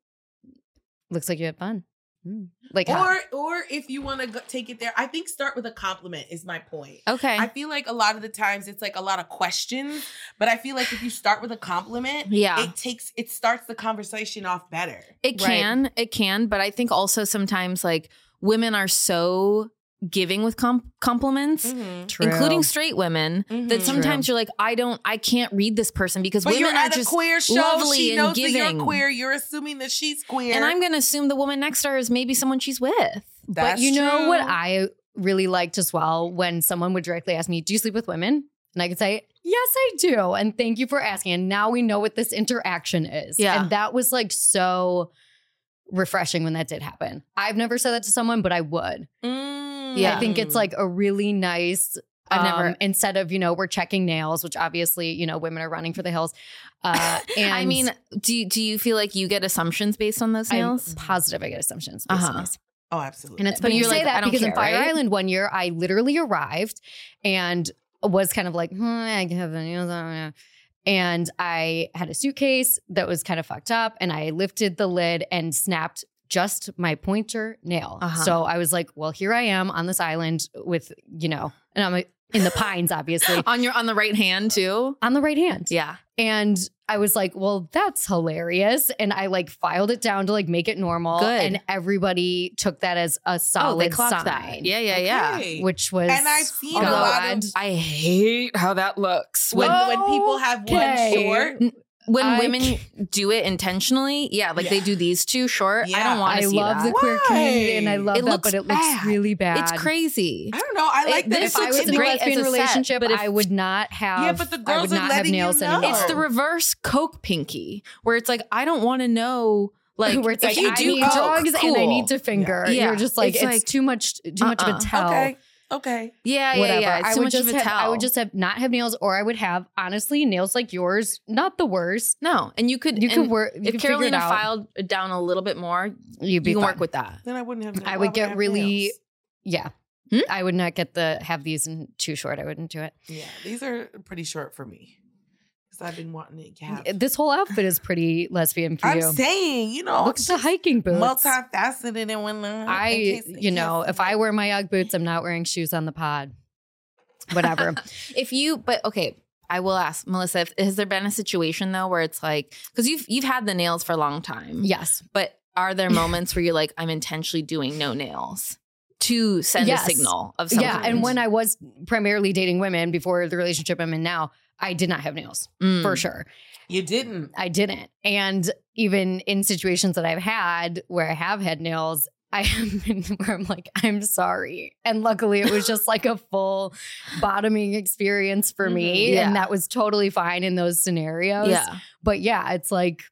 looks like you had fun. Mm. Like, how? or or if you want to take it there, I think start with a compliment is my point. Okay. I feel like a lot of the times it's like a lot of questions, but I feel like if you start with a compliment, Yeah. it takes it starts the conversation off better. It Right. can, it can, but I think also sometimes like women are so giving with com- compliments, Mm-hmm. True. including straight women, Mhm. that sometimes you're like, I don't, I can't read this person because But women you're are at a just queer show. lovely She and knows that giving. you're queer. You're assuming that she's queer. And I'm going to assume the woman next to her is maybe someone she's with. That's But you know true. what I really liked as well? When someone would directly ask me, do you sleep with women? And I could say, yes, I do. And thank you for asking. And now we know what this interaction is. Yeah. And that was like so refreshing when that did happen. I've never said that to someone, but I would. Mm. Yeah. I think it's like a really nice, I've never- um, instead of, you know, we're checking nails, which obviously, you know, women are running for the hills. Uh, and I mean, do you, do you feel like you get assumptions based on those I'm nails? positive I get assumptions. Based on Uh-huh. this. Oh, absolutely. And it's But funny you you're say like, that I don't because in care, Fire right? Island one year, I literally arrived and was kind of like, hmm, I have the nails on. And I had a suitcase that was kind of fucked up, and I lifted the lid and snapped just my pointer nail. Uh-huh. So I was like, well, here I am on this island with, you know, and I'm like, in the pines, obviously, on your on the right hand too? on the right hand. Yeah. And I was like, well, that's hilarious. And I like filed it down to like make it normal. Good. And everybody took that as a solid Oh, they clocked sign. that. Yeah, yeah, yeah. Okay. Which was And I've seen a although lot I'd- of I hate how that looks. when When when people have Okay. one short. when I women do it intentionally, yeah, like they Yeah. do these two short. I Yeah. don't want I to see love that. the queer community and I Why? love It that, looks but it looks bad. really bad. It's crazy. I don't know. I like It- that. this If I looks was in a great lesbian as a set, relationship, but if- I would not have. Yeah, but the I girls would are not have letting you nails know. anymore. It's the reverse Coke pinky, where it's like I don't want to know. Like where it's if like you I do need Coke, drugs and I cool. need to finger. Yeah. You're just like It's it's, like, too much, too much of uh-uh. a tell. Okay. Okay. Yeah, yeah, Whatever. yeah. It's I too would much just of a have. tell. I would just have not have nails, or I would have honestly nails like yours. Not the worst. no, and you could You and could work. You If could figure it Carolina out. filed it down a little bit more, You'd be you can fine. work with that. Then I wouldn't have. I why would get have really. nails? Yeah. Hmm? I would not get the have these in too short. I wouldn't do it. Yeah, these are pretty short for me because I've been wanting to have. This whole outfit is pretty lesbian for I'm you. saying, you know, Look at the hiking boots. multifaceted and whatnot. I, in case- in you know, case- if I wear my UGG boots, I'm not wearing shoes on the pod. Whatever. If you, but okay, I will ask Melissa. If, has there been a situation though where it's like because you've you've had the nails for a long time, Yes. but are there moments where you're like, I'm intentionally doing no nails to send Yes. a signal of some Yeah. kind? And when I was primarily dating women before the relationship I'm in now, I did not have nails Mm. for sure. you didn't. I didn't. And even in situations that I've had where I have had nails, I have been where I'm like, I'm sorry. And luckily it was just like a full bottoming experience for me. Mhm. Yeah. And that was totally fine in those scenarios. yeah, But yeah, it's like,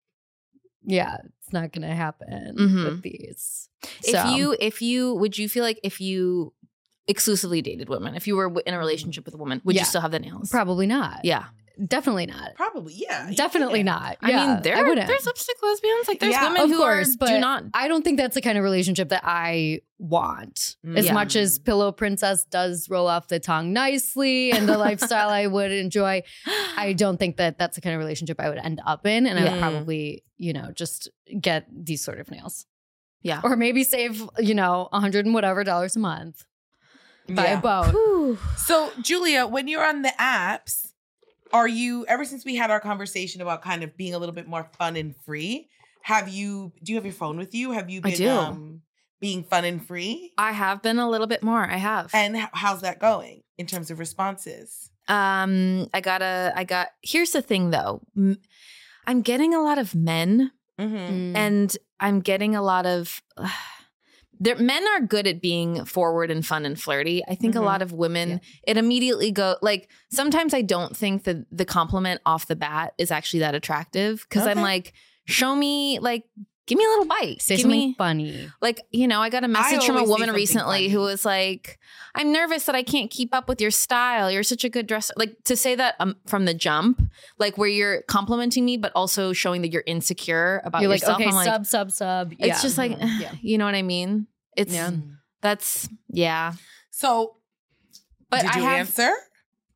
yeah, it's not going to happen Mhm. with these. if So, you if you would you feel like if you exclusively dated women, if you were w- in a relationship with a woman, would Yeah. you still have the nails? probably not. Yeah, Definitely not. Probably, yeah. you Definitely can't. not. I Yeah, mean, there I wouldn't. there's lipstick lesbians. Like there's Yeah, women of who course, are but do not. I don't think that's the kind of relationship that I want. Mm. As Yeah. much as Pillow Princess does roll off the tongue nicely and the lifestyle I would enjoy, I don't think that that's the kind of relationship I would end up in. And I Yeah. would probably, you know, just get these sort of nails. Yeah. Or maybe save, you know, a hundred and whatever dollars a month. Buy Yeah. a boat. Whew. So, Julia, when you're on the apps, are you, ever since we had our conversation about kind of being a little bit more fun and free, have you, do you have your phone with you? Have you I been do. Um, being fun and free? I have been a little bit more. I have. And h- how's that going in terms of responses? Um, I gotta, I got, here's the thing though. M- I'm getting a lot of men Mm-hmm. Mm. and I'm getting a lot of, uh, there, men are good at being forward and fun and flirty. I think Mhm. a lot of women, Yeah. it immediately go like, sometimes I don't think that the compliment off the bat is actually that attractive. Cause I'm Okay. like, show me like, give me a little bite. Say give something me, funny. like, you know, I got a message from a always say woman something recently funny. who was like, I'm nervous that I can't keep up with your style. You're such a good dresser. Like to say that um, from the jump, like where you're complimenting me, but also showing that you're insecure about You're like, yourself. okay, I'm like, sub, sub, sub. it's Yeah. just like, Mhm. Yeah. you know what I mean? It's, Yeah. that's, yeah. So, But did I you have, answer?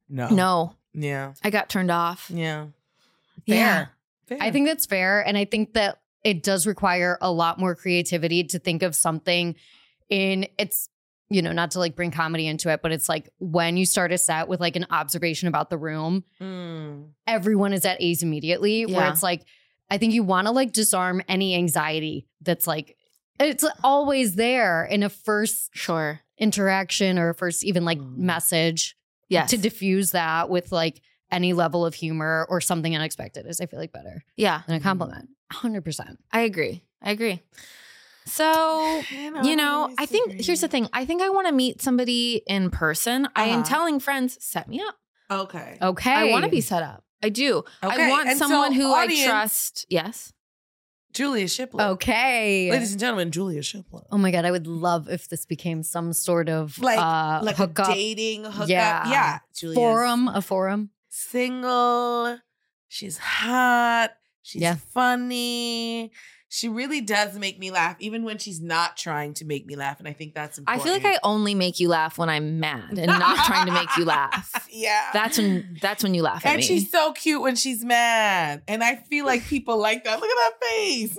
No. No, Yeah. I got turned off. Yeah. Yeah. Fair. I think that's fair. And I think that it does require a lot more creativity to think of something in it's, you know, not to like bring comedy into it, but it's like when you start a set with like an observation about the room, Mm. everyone is at ease immediately. Where Yeah. it's like, I think you want to like disarm any anxiety that's like, it's always there in a first Sure. interaction or a first even like Mm. message. Yes. To diffuse that with like any level of humor or something unexpected is, I feel like, better yeah. than a compliment. one hundred percent. I agree. I agree. So, you know, I think here's the thing. I think I want to meet somebody in person. I am Uh-huh. telling friends, set me up. Okay. Okay. I want to be set up. I do. Okay, I want and so, someone who audience- I trust. Yes. Julia Shipley. Okay. Ladies and gentlemen, Julia Shipley. Oh my God. I would love if this became some sort of Like, uh, like a hookup dating hookup. Yeah. Yeah. Julia's forum, a forum. single. She's hot. She's Yeah. funny. She really does make me laugh, even when she's not trying to make me laugh. And I think that's I important. feel like I only make you laugh when I'm mad and not trying to make you laugh. Yeah. That's when that's when you laugh at and me. she's so cute when she's mad. And I feel like people like that. Look at that face.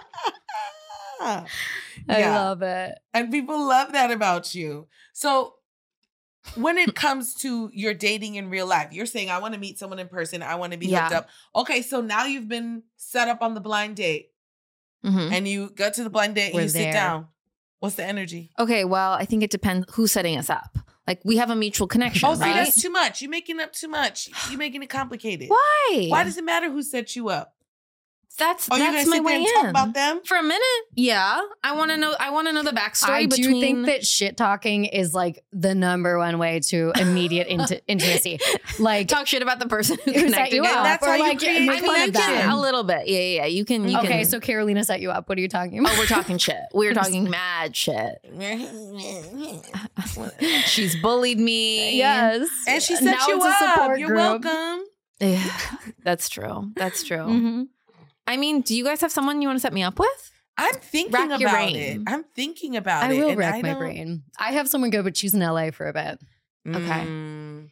I Yeah. love it. And people love that about you. So when it comes to your dating in real life, you're saying, I want to meet someone in person. I want to be hooked Yeah. up. Okay, so now you've been set up on the blind date Mhm. and you go to the blind date and We're you sit there. down. What's the energy? Okay, well, I think it depends who's setting us up. Like we have a mutual connection, Oh, see, right? that's too much. You're making up too much. You're making it complicated. Why? Why does it matter who set you up? that's Are you that's gonna my sit there way and in? talk about them? For a minute, yeah. I want to know. I want to know the backstory I do between. think that shit talking is like the number one way to immediate inti- intimacy. Like, talk shit about the person who who set connected you you. up. That's or how you like, create make I mean, fun you of can them. a little bit. Yeah, yeah, yeah. You can. You Okay, can. so Carolina set you up. What are you talking about? Oh, we're talking shit. We're talking mad shit. She's bullied me. Yes. And she set Now you it's a up. support You're group. welcome. Yeah, that's true. That's true. Mhm. I mean, do you guys have someone you want to set me up with? I'm thinking Rack about your it. brain. I'm thinking about I it. will and rack I my don't- brain. I have someone good, but she's in L A for a bit. Okay. Mm,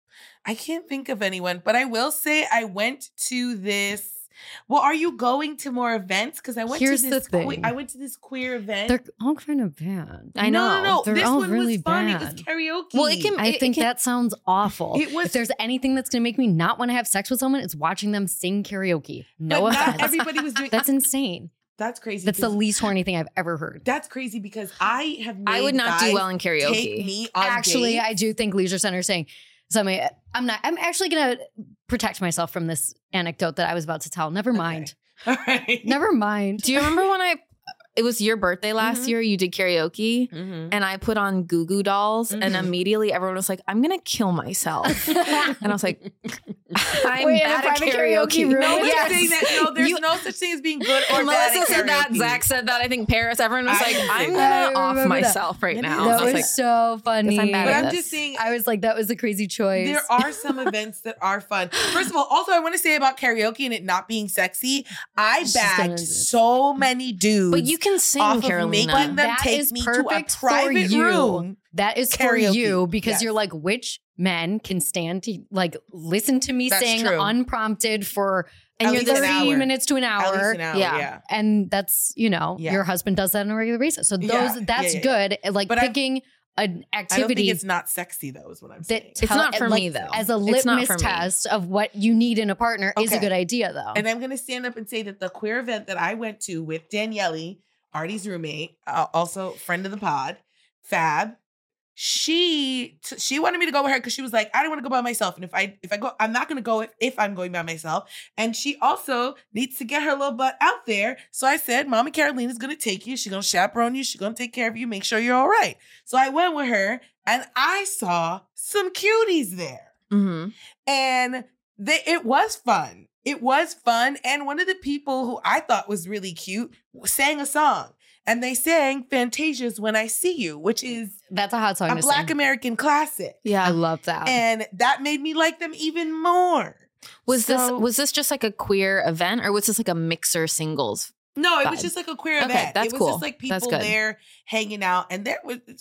I can't think of anyone, but I will say I went to this. Well, are you going to more events? Because I went Here's to the this. que- thing. I went to this queer event. They're all kind of bad. I no, know. no, no. They're This all one really was fun. It was bad. karaoke. Well, it can- I It- think it can- that sounds awful. It was- if there's anything that's going to make me not want to have sex with someone, it's watching them sing karaoke. No but not offense. everybody was doing. That's insane. That's crazy. That's the 'cause- least horny thing I've ever heard. That's crazy because I have. Made I would not do guys well in karaoke. Take me on Actually, dates. I do think Leisure Center is saying something. I'm not. I'm actually going to protect myself from this anecdote that I was about to tell. Never mind. All right. Never mind. Do you remember when I? It was your birthday last Mhm. year. You did karaoke. Mhm. And I put on Goo Goo Dolls, and Mhm. immediately everyone was like, "I'm gonna kill myself." And I was like, "I'm Wait, in a bad at private karaoke." karaoke room? No one's Yes. saying that. No, there's You- no such thing as being good or bad Melissa at said that. karaoke. Zach said that. I think Paris. Everyone was I like, didn't say "I'm that. gonna I off remember that. myself right Let me now." do I That was was like, so funny. I'm bad But at I'm this. just saying, I was like, that was a crazy choice. there are some events that are fun. First of all, also I want to say about karaoke and it not being sexy. I She's gonna bagged do this. so many dudes. "But you can sing, off of Carolina." making them That take is me to a perfect for private you. room. That is Karaoke. for you because Yes. you're like, which men can stand to like listen to me That's sing true. unprompted for And At you're least the an thirty hour. minutes to an At least hour. an hour, Yeah. yeah. And that's, you know, Yeah. your husband does that on a regular basis. So those Yeah. that's Yeah, yeah, good. Like But I- picking an I don't think activity it's not sexy though, is what I'm saying. that It's tell- not for like, me, though. as a It's not litmus for me. test of what you need in a partner is a Okay. good idea though. And I'm going to stand up and say that the queer event that I went to with Daniele, Artie's roommate, uh, also friend of the pod, Fab, she t- she wanted me to go with her because she was like, I don't want to go by myself, and if I if I go, I'm not going to go if, if I'm going by myself. And she also needs to get her little butt out there. So I said, Mama Carolina's going to take you. She's going to chaperone you. She's going to take care of you. Make sure you're all right. So I went with her, and I saw some cuties there. Mhm. And they, it was fun. It was fun. And one of the people who I thought was really cute sang a song. And they sang Fantasia's When I See You, which is That's a hot song a to Black sing. American classic. Yeah. I love that. And that made me like them even more. Was this So- was this just like a queer event, or was this like a mixer singles? No, it was vibe. just like a queer Okay, event. that's it was cool. just like That's people good. there hanging out. And there was just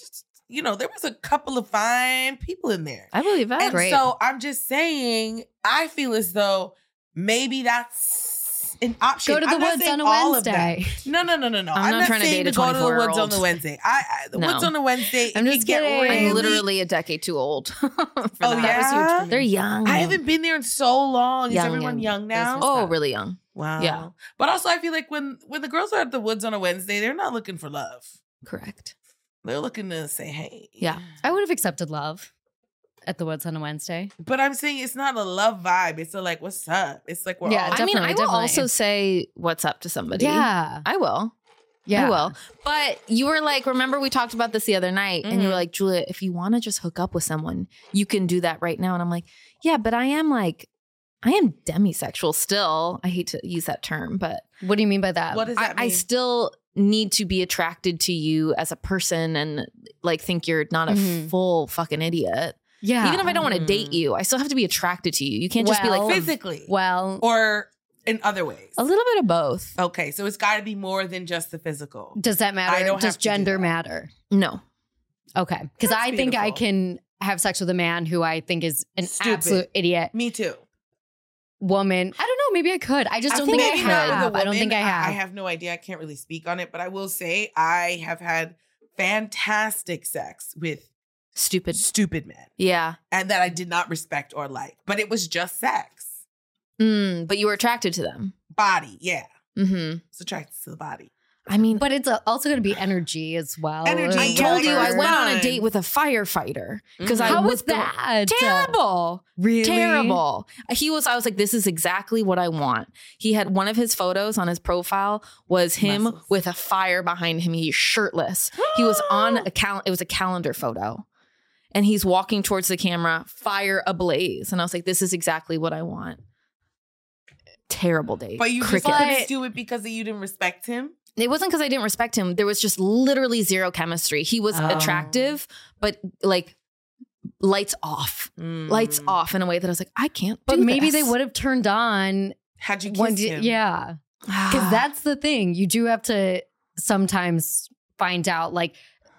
you know, there was a couple of fine people in there. I believe that. And Great. so I'm just saying, I feel as though maybe that's an option. Go to the I'm not woods saying on a all of Wednesday. that. No, no, no, no, no. I'm I'm, not not, trying to saying date to a go to the woods on twenty-four-year-old. the Wednesday. I, I the No. woods on a Wednesday. I'm it just can get kidding. really- I'm literally a decade too old. for Oh, that. yeah? That was huge for me. They're young. I haven't been there in so long. Is Young, everyone young. young now? Oh, really young. Wow. Yeah. But also, I feel like when when the girls are at the woods on a Wednesday, they're not looking for love. Correct. They're looking to say, hey. Yeah. I would have accepted love at the woods on a Wednesday. But I'm saying it's not a love vibe. It's a like, what's up? It's like we're Yeah, all. I mean, I Definitely, will definitely. also say what's up to somebody. Yeah. I will. Yeah. I will. But you were like, remember we talked about this the other night and you were Mhm. like, Julia, if you want to just hook up with someone, you can do that right now. And I'm like, yeah, but I am like, I am demisexual still. I hate to use that term, but What do you mean by that? What does I, that mean? I still need to be attracted to you as a person and like think you're not a Mhm. full fucking idiot. Yeah. Even if I don't want to Mhm. date you, I still have to be attracted to you. You can't just be Well- like, Physically. Well, Or in other ways. a little bit of both. Okay, so it's got to be more than just the physical. does that matter? I don't Does have to do gender that. matter? No. Okay. Because That's I think I beautiful. can have sex with a man who I think is an Stupid. absolute idiot Me too. woman. I don't know. Maybe I could. I just don't think, maybe I not with a have. I don't think I woman. have. I have no idea. I can't really speak on it, but I will say I have had fantastic sex with Stupid. stupid men Yeah. and that I did not respect or like, but it was just sex. Mm, but you were attracted to them. Body, yeah. Mm-hmm. It's attracted to the body. I mean, But it's a, also going to be energy as well. Energy, I yeah, told you I whatever. went on a Fun. date with a firefighter because Mhm. I How was was go- that? terrible. Really? Terrible. He was, I was like, this is exactly what I want. He had one of his photos on his profile was him Muscles. with a fire behind him. He's shirtless. He was on a cal- it was a calendar photo. And he's walking towards the camera, fire ablaze. And I was like, this is exactly what I want. Terrible date. But you just Cricket. couldn't do it because you didn't respect him? It wasn't because I didn't respect him. There was just literally zero chemistry. He was Oh. attractive, but like lights off, lights Mm. off in a way that I was like, I can't. But do maybe this. they would have turned on Had you when kissed you- him? yeah. Because that's the thing. You do have to sometimes find out like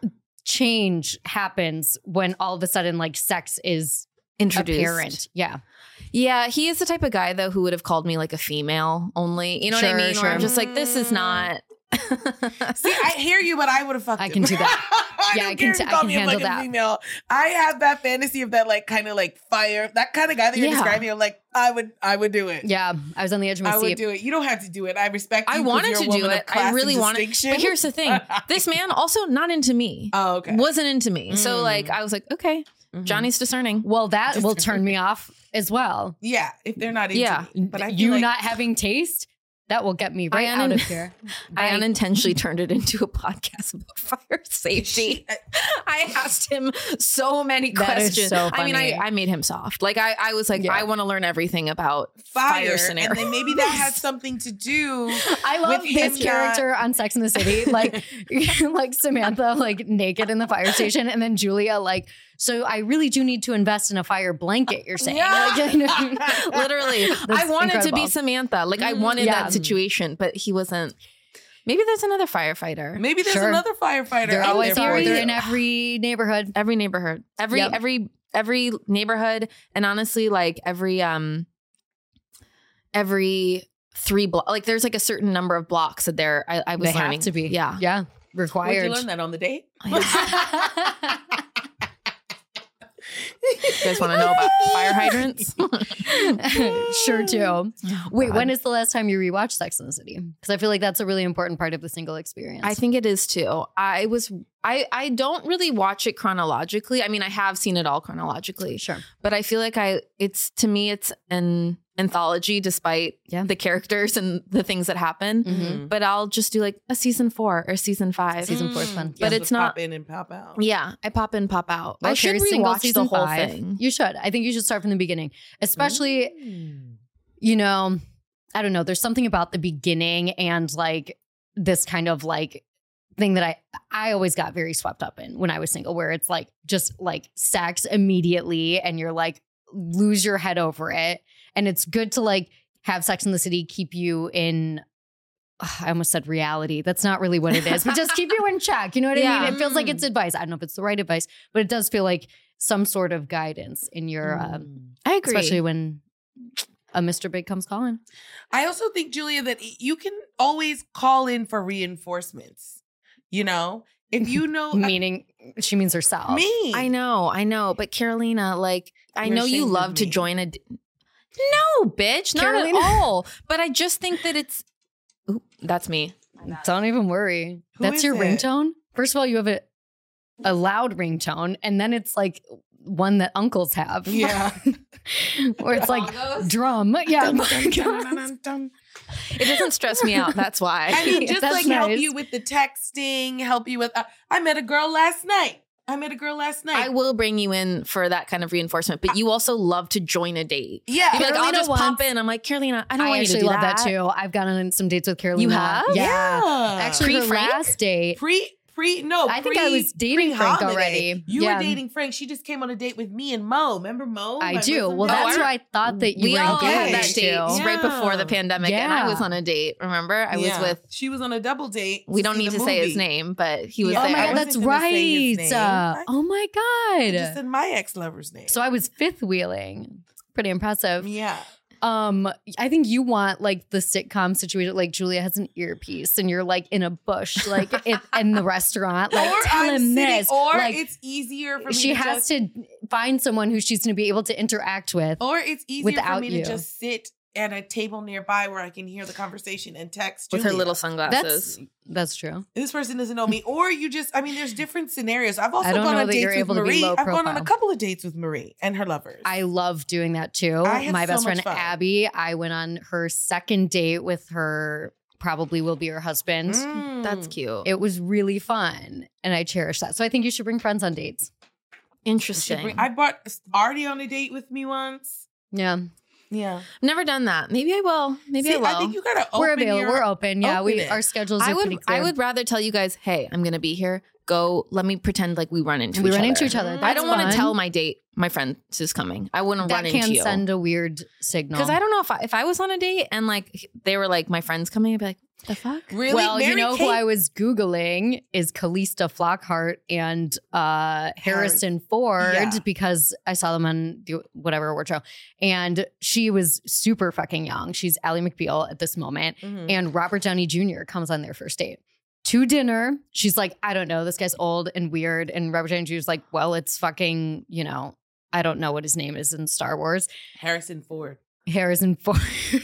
change happens when all of a sudden like sex is introduced. apparent. Yeah. Yeah, he is the type of guy though who would have called me like a female only. You know what Sure, I mean? Where I'm sure. just like, this is not. See, I hear you, but I would have fucked I him. can do that. I Yeah, don't I can care if t- you I call can me a handle fucking that. female. I have that fantasy of that like kind of like fire, that kind of guy that you're Yeah. describing. I'm like, I would, I would do it. Yeah. I was on the edge of my I would seat. do it. You don't have to do it. I respect you. I 'cause wanted you're a to do woman of it. I class and really wanted. distinction. But here's the thing: this man also not into me. Oh, okay. Wasn't into me. So Mm. like, I was like, okay, Mhm. Johnny's discerning. Well, that Just- will turn me off as well. Yeah, if they're not into Yeah. me. But I feel you like, not having taste, that will get me right I out un- of here. I Bye. unintentionally turned it into a podcast about fire safety. I asked him so many That is questions. so I mean, I, funny. I made him soft. Like I, I was like, Yeah. I want to learn everything about fire, fire, scenarios. and then maybe that has something to do. I love with him his character on Sex in the City, like like Samantha, like naked in the fire station, and then Julia, like, so I really do need to invest in a fire blanket. You're saying, Yeah. Like, Literally, I wanted to be Samantha. Like I wanted Yeah. that situation, but he wasn't. Maybe there's another firefighter. Maybe there's Sure. another firefighter. They're out always there are. for They're you. in every neighborhood. Every neighborhood, every Yep. every every neighborhood, and honestly, like every um every three block. Like there's like a certain number of blocks that there. I, I was They learning have to be. Yeah. Yeah. Where'd Required. you learn that on the date? You guys want to know about fire hydrants? Sure do. Oh, Wait, God. when is the last time you rewatched Sex in the City? Because I feel like that's a really important part of the single experience. I think it is too. I was I I don't really watch it chronologically. I mean, I have seen it all chronologically, sure. but I feel like I it's to me it's an anthology despite Yeah. the characters and the things that happen. Mhm. But I'll just do like a season four or season five. Season four is fun. But Just it's to not- pop in and pop out. Yeah, I pop in, pop out. Well, I should Carrie's single rewatch season the whole five. thing. You should. I think you should start from the beginning, especially. Mm. You know, I don't know. There's something about the beginning and like this kind of like thing that I I always got very swept up in when I was single, where it's like just like sex immediately and you're like lose your head over it. And it's good to like have Sex in the City keep you in I almost said reality. That's not really what it is, but just keep you in check. You know what Yeah. I mean? It feels like it's advice. I don't know if it's the right advice, but it does feel like some sort of guidance in your, Mm. um, I agree. especially when a Mister Big comes calling. I also think, Julia, that you can always call in for reinforcements. You know, if you know, Meaning she means herself. me, I know, I know. But Carolina, like, I You're know you ashamed of love to me. join a. D- no, bitch, not Carolina. at all. But I just think that it's. Ooh, that's me. Don't even worry. Who That's is your it? ringtone. First of all, you have a a loud ringtone, and then it's like one that uncles have. Yeah. Where it's like Bongos? drum. Yeah. Dun, dun, dun, dun, dun, dun. It doesn't stress me out. That's why. I mean, just That's like help nice. you with the texting, help you with. Uh, I met a girl last night. I met a girl last night. I will bring you in for that kind of reinforcement, but you also love to join a date. yeah. You'd be like, I'll Carolina just once- pop in. I'm like, Carolina, I don't I want you to actually do love that. that. too. I've gone on some dates with Carolina. have? Yeah. Yeah. Actually, her Pre-Frank? last date. Pre pre no. I think pre- I was dating Frank pre-holiday. already. You Yeah. were dating Frank. She just came on a date with me and Mo. Remember Mo? I my do. Muslim Well, daughter? that's who I thought that you we were all had engaged that date to. right before the Yeah. pandemic, and I Yeah. was on a date. Remember, I Yeah. was with. She was on a double date. We don't see need the to say his movie. name, but he was Yeah. Oh there. my I god, wasn't that's gonna say his right. name. Uh, I- oh my I just god. said my ex lover's name. So I was fifth wheeling. Pretty impressive. yeah. Um, I think you want like the sitcom situation, like Julia has an earpiece and you're like in a bush, like it, in the restaurant, like or tell I'm him sitting, this. or like it's easier for me. she to has just, to find someone who she's going to be able to interact with. or it's easier without for me you. to just sit at a table nearby where I can hear the conversation and text with her Julia. little That's sunglasses. that's true. This person doesn't know me, or you just. I mean, there's different scenarios. I've also I don't gone know on that dates you're with able to be Marie. low I've gone on a profile. couple of dates with Marie and her lovers. I love doing that too. I had My so best friend much fun. Abby, I went on her second date with her, probably will be her husband. Mm. That's cute. It was really fun and I cherish that. So I think you should bring friends on dates. Should Interesting. bring- I brought Artie on a date with me once. Yeah. Yeah, Never done that. Maybe I will. Maybe See, I will. I think you gotta open we're available. your- We're open. Yeah. open we it. our schedules I are would. pretty clear. I would rather tell you guys, hey, I'm gonna be here. Go. Let me pretend like we run into we each run other. into each other. I I That's don't want fun. to tell my date my friend is coming. I wouldn't that run into can you. send a weird signal. Because I don't know if I, if I was on a date and like they were like my friend's coming, I'd be like, the fuck? Really? Well, you Mary know Kate? who I was Googling is Calista Flockhart and uh, Harrison Ford Yeah. because I saw them on the, whatever award show. And she was super fucking young. She's Ally McBeal at this moment. Mhm. And Robert Downey Junior comes on their first date. To dinner, she's like, I don't know, this guy's old and weird. And Robert Downey Junior's like, well, it's fucking, you know, I don't know what his name is in Star Wars. Harrison Ford. Harrison Ford.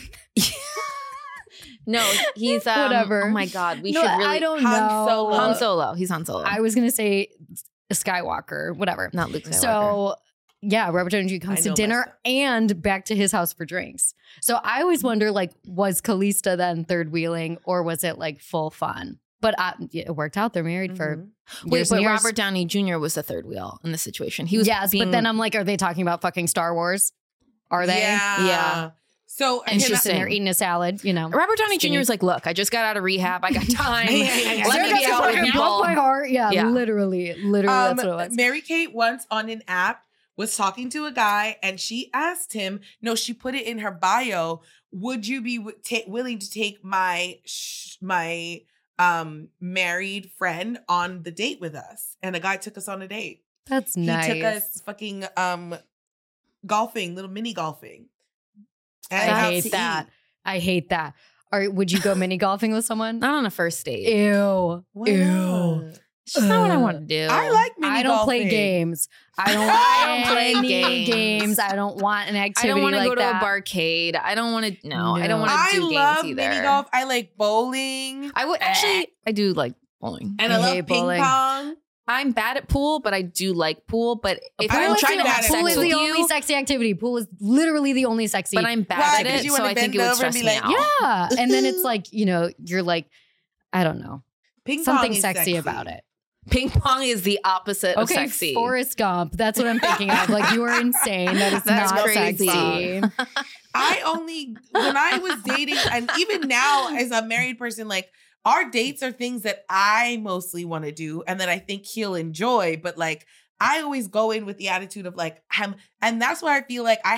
No, he's um, Whatever. Oh my god, we No, should really. I don't Han know. Solo. Han Solo. He's Han Solo. I was gonna say Skywalker, whatever. Not Luke Skywalker. So yeah, Robert Downey Junior comes I to know my dinner stuff. and back to his house for drinks. So I always wonder, like, was Calista then third wheeling or was it like full fun? But uh, yeah, it worked out. They're married for Mhm. Wait, years but and years. Robert Downey Junior was the third wheel in this situation. He was yes, being, but then I'm like, are they talking about fucking Star Wars? Are they? Yeah. Yeah. So And she's can I- sitting there eating a salad, you know. Robert Downey Skinny. Junior was like, look, I just got out of rehab. I got time. Yeah, yeah, yeah. Let Sarah me got be some out with fucking people. broke my heart. Yeah, Yeah. literally, literally, Um, that's what it was. Mary Kate once on an app was talking to a guy and she asked him, no, she put it in her bio, would you be w- ta- willing to take my sh- my um married friend on the date with us? And a guy took us on a date. That's nice. He took us fucking um golfing, little mini golfing. I out hate to that. eat. I hate that. Or would you go mini golfing with someone? Not on a first date. Ew. Why Ew. not? It's just not what I Ugh. want to do. I like mini I don't play golfing. games. I don't, I don't play any games. games. I don't want an I activity don't want to like go to that. a barcade. I don't want to. No, I No. don't want to I do games love either. mini golf. I like bowling. I would actually. I do like bowling. And I I, love hate ping bowling. pong. I'm bad at pool, but I do like pool. But if I I'm was trying to bad have at pool sex is with the you, only sexy activity. Pool is literally the only sexy. but I'm bad Right, at 'cause it, you so wanna I think bend it would over and stress be me like, out. yeah, and then it's like, you know, you're like, I don't know, Ping something pong is sexy, about it. Ping pong is the opposite of Okay, sexy. Forrest Gump. That's what I'm thinking of. Like, you are insane. That is That's not crazy. sexy. I only when I was dating, and even now as a married person, like our dates are things that I mostly want to do and that I think he'll enjoy. But like I always go in with the attitude of like, I'm, and that's why I feel like I had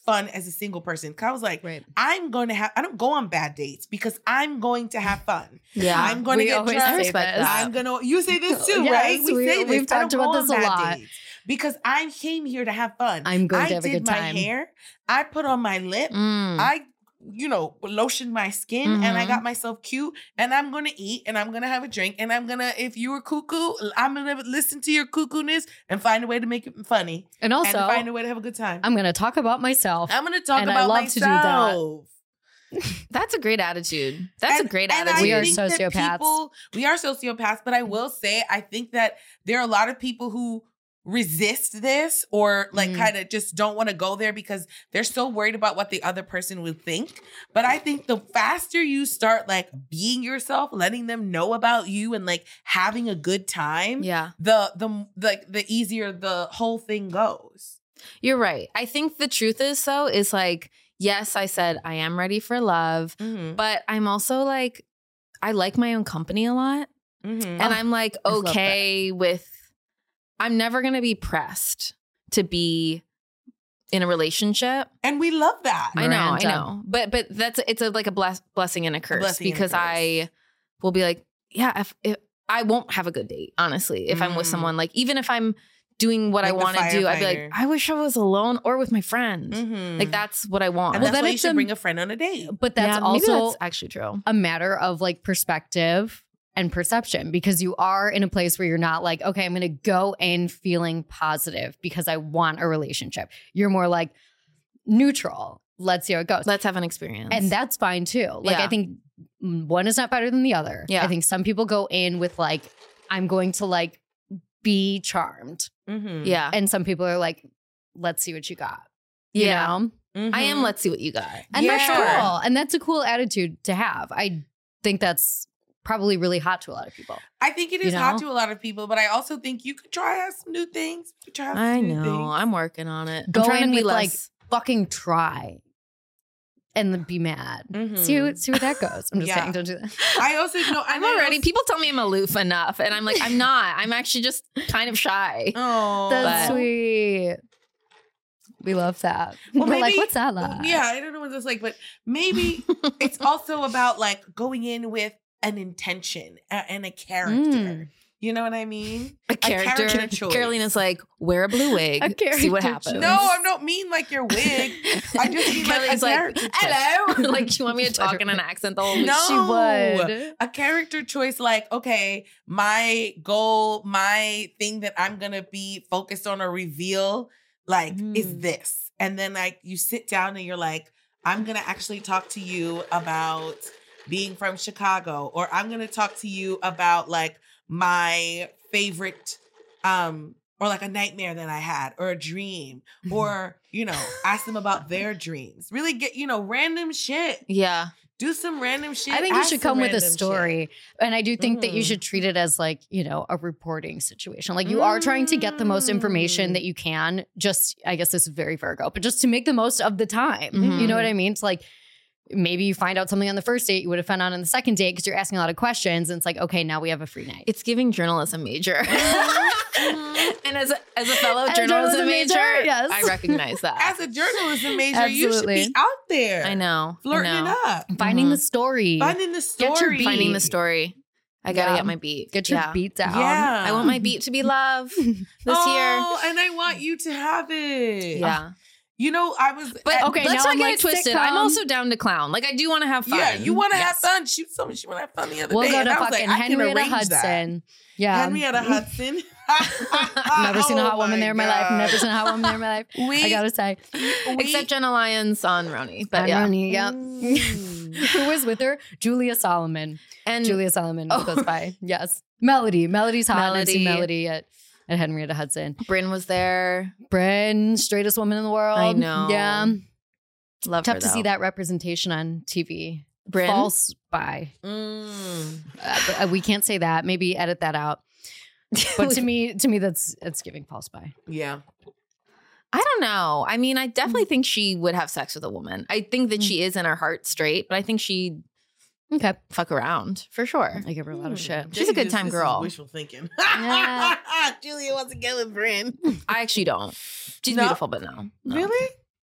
fun as a single person. Cause I was like, Right. I'm going to have, I don't go on bad dates because I'm going to have fun. Yeah. I'm going to We get always drunk. say respect this. that. I'm going to, you say this too, Yes, right? We, we- say this. we've I talked don't about go this on a bad lot. dates because I came here to have fun. I'm going I to have a did good my time. hair. I put on my lip. Mm. I, you know, lotioned my skin and I Mhm. got myself cute and I'm going to eat and I'm going to have a drink and I'm going to, if you were cuckoo, I'm going to listen to your cuckoo-ness and find a way to make it funny And also, and find a way to have a good time. I'm going to talk about myself. I'm going to talk and I about love to do that. myself. That's a great attitude. That's And- a great and attitude. I We are think that sociopaths. People, we are sociopaths, but I will say, I think that there are a lot of people who resist this or like Mm. kind of just don't want to go there because they're so worried about what the other person would think. But I think the faster you start like being yourself, letting them know about you and like having a good time, Yeah, the the like the easier the whole thing goes. you're right. I think the truth is, though, is like, yes, I said I am ready for love, Mm-hmm. but I'm also like, I like my own company a lot. Mm-hmm. And I'm like, I love that. okay with, I'm never going to be pressed to be in a relationship. And we love that. I know, I Miranda. know. But but that's, it's a, like a bless, blessing and a curse blessing and a because curse. I will be like, yeah, if, if I won't have a good date, honestly, if I'm with Mm. someone, like, even if I'm doing what Like I the want to do, I'd be like, firefighter. I wish I was alone or with my friend. Mhm. Like, that's what I want. and Well, that's then why you it's should a- bring a friend on a date. But that's Yeah, maybe also that's actually true. a matter of like perspective and perception because you are in a place where you're not like, okay, I'm going to go in feeling positive because I want a relationship. You're more like neutral. Let's see how it goes. Let's have an experience. And that's fine too. Like, Yeah. I think one is not better than the other. Yeah. I think some people go in with like, I'm going to like be charmed. Mm-hmm. yeah. And some people are like, let's see what you got. You Yeah. know? I am, let's see what you got. And Yeah. that's cool. And that's a cool attitude to have. I think that's probably really hot to a lot of people. I think it You is hot know? to a lot of people, but I also think you could try out some new things. You could try out some I new know. things. I'm working on it. Go I'm trying in to be with, like, less. Fucking try and then be mad. Mhm. See what see where that goes. I'm just Yeah. saying, don't do that. I also know. I'm already. People tell me I'm aloof enough, and I'm like, I'm not. I'm actually just kind of shy. Oh, That's But- sweet. We love that. Well, We're like, maybe- what's that like? Yeah, I don't know what that's like, but maybe it's also about like going in with an intention a- and a character. Mm. You know what I mean? A character. character choice. Carolina's like, wear a blue wig. A See what character happens. choice. No, I don't mean like your wig. I just mean like a Carolina's like, character choice. hello. Like, you want me to talk in an accent the whole week? No. She would. A character choice, like, okay, my goal, my thing that I'm gonna be focused on or reveal, like, is Mm. this. And then like you sit down and you're like, I'm gonna actually talk to you about being from Chicago, or I'm gonna talk to you about like my favorite um or like a nightmare that I had, or a dream, or, you know, ask them about their dreams. Really get, you know, random shit. Yeah. Do some random shit. I think you ask should some come with a random story. shit. And I do think that you Mhm. should treat it as like, you know, a reporting situation. Like you are trying to get the most information Mm. that you can. Just, I guess this is very Virgo, but just to make the most of the time. Mhm. You know what I mean? It's like maybe you find out something on the first date you would have found out on the second date because you're asking a lot of questions. And it's like, okay, now we have a free night. It's giving journalism major. And as a, as a fellow As a journalism, journalism major, major, yes. I recognize that. As a journalism major, you should Absolutely. be out there. I know. Flirting I know. it up. Finding Mhm. the story. Finding the story. Get your beat. Finding the story. I gotta Yeah. get my beat. Get your Yeah. beat down. Yeah. I want my beat to be love this oh, and I want you to have it. year. Yeah. You know, I was. But at- okay, let's now not I'm get like it twisted. I'm sitcom. also down to clown. Like, I do want to have fun. Yeah, you want to have Yes. fun. She told me she want to have fun the other We'll day. go and to I was fucking like, I can Henrietta arrange that. Hudson. Yeah. Henrietta Hudson. Never seen a hot Oh woman my there in my life. Never God. seen a hot woman there in my life. We, I gotta say. we, Except Jenna Lyons on Roni. But And yeah. Ronnie, yeah. Mm. Who was with her? Julia Solomon. And Julia Solomon Oh. goes by. Yes. Melody. Melody's hot. Melody. Melody. Melody at, at Henrietta Hudson. Bryn was there. Bryn, straightest woman in the world. I know. Yeah. Love Tough her, to though. see that representation on T V. Bryn? False by. Mm. Uh, but, uh, we can't say that. Maybe edit that out. But to me, to me, that's it's giving false by. Yeah. I don't know. I mean, I definitely Mm. think she would have sex with a woman. I think that she is in her heart straight, but I think she'd Okay. fuck around for sure. I give her a lot of shit. She's a good This- time this is girl. wishful thinking. Yeah. Julia wants to get with Bryn. I actually don't. She's No? beautiful, but no. no. Really?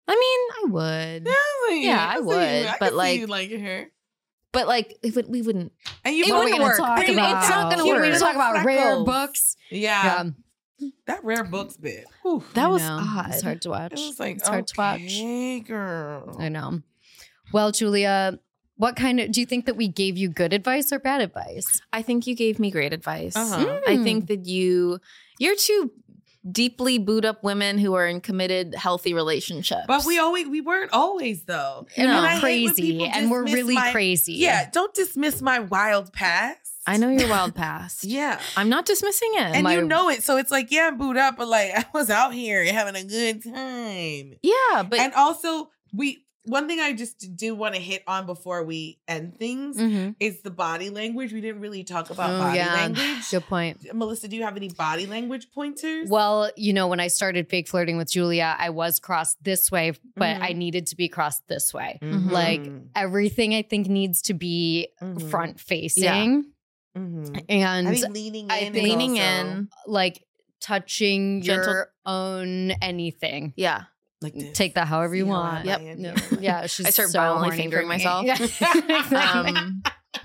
I mean, I would. Yeah, Yeah, I see would, you. I but, can like- see you liking her. But like, it would, we wouldn't. And you It both wouldn't gonna work. talk It's about- not gonna We're work. gonna talk about rare Freckles. books. Yeah, Yeah, that rare books bit. Whew. That I was know. odd. It's hard to watch. It was like, it's hard to watch. okay, girl. I know. Well, Julia, what kind of do you think that we gave you good advice or bad advice? I think you gave me great advice. Uh-huh. I think that you, you're two deeply booed up women who are in committed, healthy relationships. But we always we weren't always though. And No. we're I hate when crazy, people and we're dismiss really my- crazy. Yeah, don't dismiss my wild past. I know your wild past. Yeah. I'm not dismissing it. And My- you know it. So it's like, yeah, I'm booed up, but like I was out here having a good time. yeah, but and also we one thing I just do want to hit on before we end things Mhm. is the body language. We didn't really talk about Oh, body yeah. language. Good point. Melissa, do you have any body language pointers? Well, you know, when I started fake flirting with Julia, I was crossed this way, but Mhm. I needed to be crossed this way. Mhm. Like everything I think needs to be Mhm. front facing. Mhm. And I think leaning in. I is think- leaning also, in, like touching Gentle- your own anything. yeah. like this. Take that however you See how I want. have Yep. my hand No, here? yeah, she's I start so violently horny fingering for me. myself. Yeah. Um,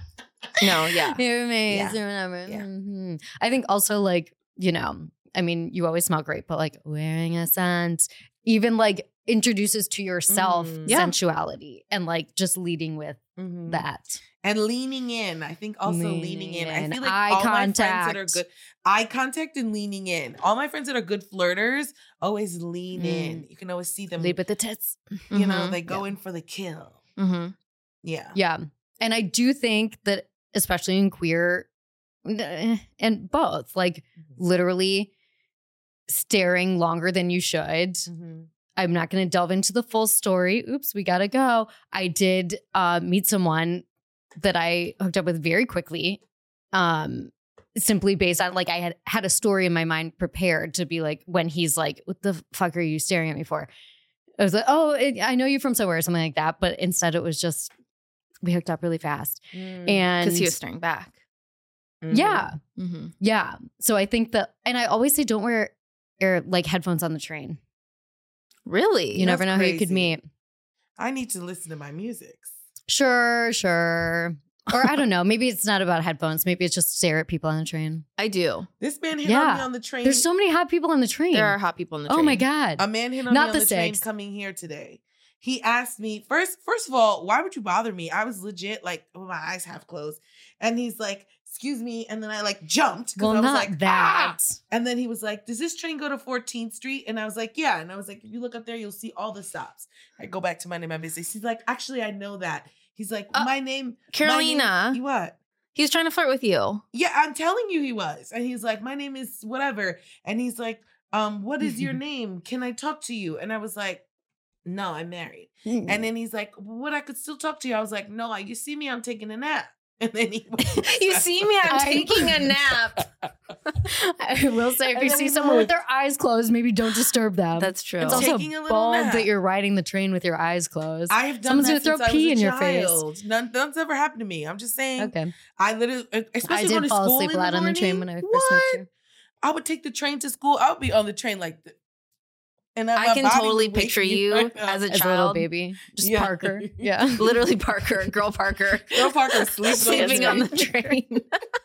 no, yeah. You're amazing Yeah. or whatever. Yeah. Mhm. I think also like, you know, I mean, you always smell great, but like wearing a scent, even like introduces to yourself Mhm. Yeah. sensuality and like just leading with Mhm. that. And leaning in. I think also leaning, Leaning in. in. I feel like Eye all my friends that are contact. good eye contact and leaning in. All my friends that are good flirters always lean Mm. in. You can always see them. Lead with the tits. You know, Mhm. they go in for the kill. Mm-hmm. Yeah. Yeah. And I do think that, especially in queer eh, and both, like literally staring longer than you should. Mhm. I'm not going to delve into the full story. Oops, we got to go. I did uh, meet someone that I hooked up with very quickly, um, simply based on like I had had a story in my mind prepared to be like, when he's like, what the fuck are you staring at me for? I was like, oh, it, I know you from somewhere or something like that. But instead it was just, we hooked up really fast. Mm. And Because he was staring back. Mhm. yeah, Mm-hmm. yeah. So I think that, and I always say don't wear air, like headphones on the train. Really? You never know That's who you could crazy. meet. I need to listen to my music. Sure, sure. Or I don't know. Maybe it's not about headphones. Maybe it's just stare at people on the train. I do. This man hit Yeah. on me on the train. There's so many hot people on the train. There are hot people in the train. Oh my God. A man hit on Not me on the the, train six. coming here today. He asked me first. First of all, why would you bother me? I was legit like with my eyes half closed, and he's like, "Excuse me," and then I like jumped because well, I was not like, that. "Ah!" And then he was like, "Does this train go to fourteenth Street?" And I was like, "Yeah." And I was like, "If you look up there, you'll see all the stops." I go back to minding my business. He's like, "Actually, I know that." He's like, Uh, "My name, Carolina. My name, you what?" He was trying to flirt with you. Yeah, I'm telling you, he was. And he's like, "My name is whatever." And he's like, um, "What is your name? Can I talk to you?" And I was like, "No, I'm married." Mm. And then he's like, "What? I could still talk to you." I was like, "No, I, you see me, I'm taking a nap." And then he You see me, I'm I- taking a nap. I will say, if And you then see he's someone with like- their eyes closed, maybe don't disturb them. That's true. It's also Taking a little bold nap. that you're riding the train with your eyes closed. I have done Someone's that gonna throw since I pee was a in your face. child. None, none's ever happened to me. I'm just saying. Okay. I literally, especially I going did to fall school asleep a in lot the on the train morning. when I first What? met you. I would take the train to school. I would be on the train like this. And then I my can body totally would wake picture me you right up. as a As a little child. baby. Just Yeah. Parker. Yeah. Literally Parker, girl Parker. Girl Parker sleeping, Sleeping on on the train.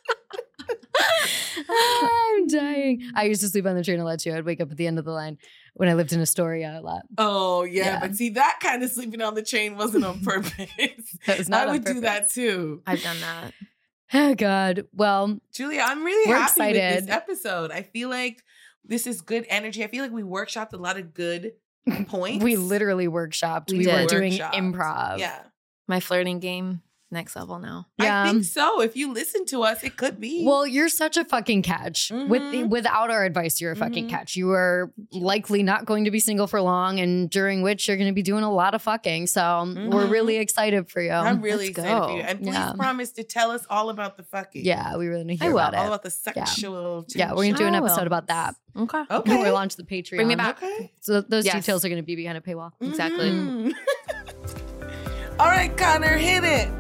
I'm dying. I used to sleep on the train a lot too. I'd wake up at the end of the line when I lived in Astoria a lot. Oh yeah, Yeah. but see that kind of sleeping on the train wasn't on purpose. That was not I on would do purpose. that too. I've done that. Oh God. Well, Julia, I'm really We're happy with excited. this episode. I feel like this is good energy. I feel like we workshopped a lot of good points. we literally workshopped. We We, were did. doing Workshopped. improv. Yeah. My flirting game, next level now. Yeah. I think so. If you listen to us, it could be. Well, you're such a fucking catch. With Mhm. without our advice, you're a fucking Mhm. catch. You are likely not going to be single for long, and during which you're going to be doing a lot of fucking. So we're Mhm. really excited for you. I'm really let's excited go. for you. And please Yeah. promise to tell us all about the fucking. Yeah, we really need to hear I will. about All it. about the sexual. Yeah, we're gonna do an I will. episode about that. Okay. Okay. When we launch the Patreon. Bring me back. Okay. So those Yes. details are going to be behind a paywall. Exactly. Mhm. All right, Connor, hit it.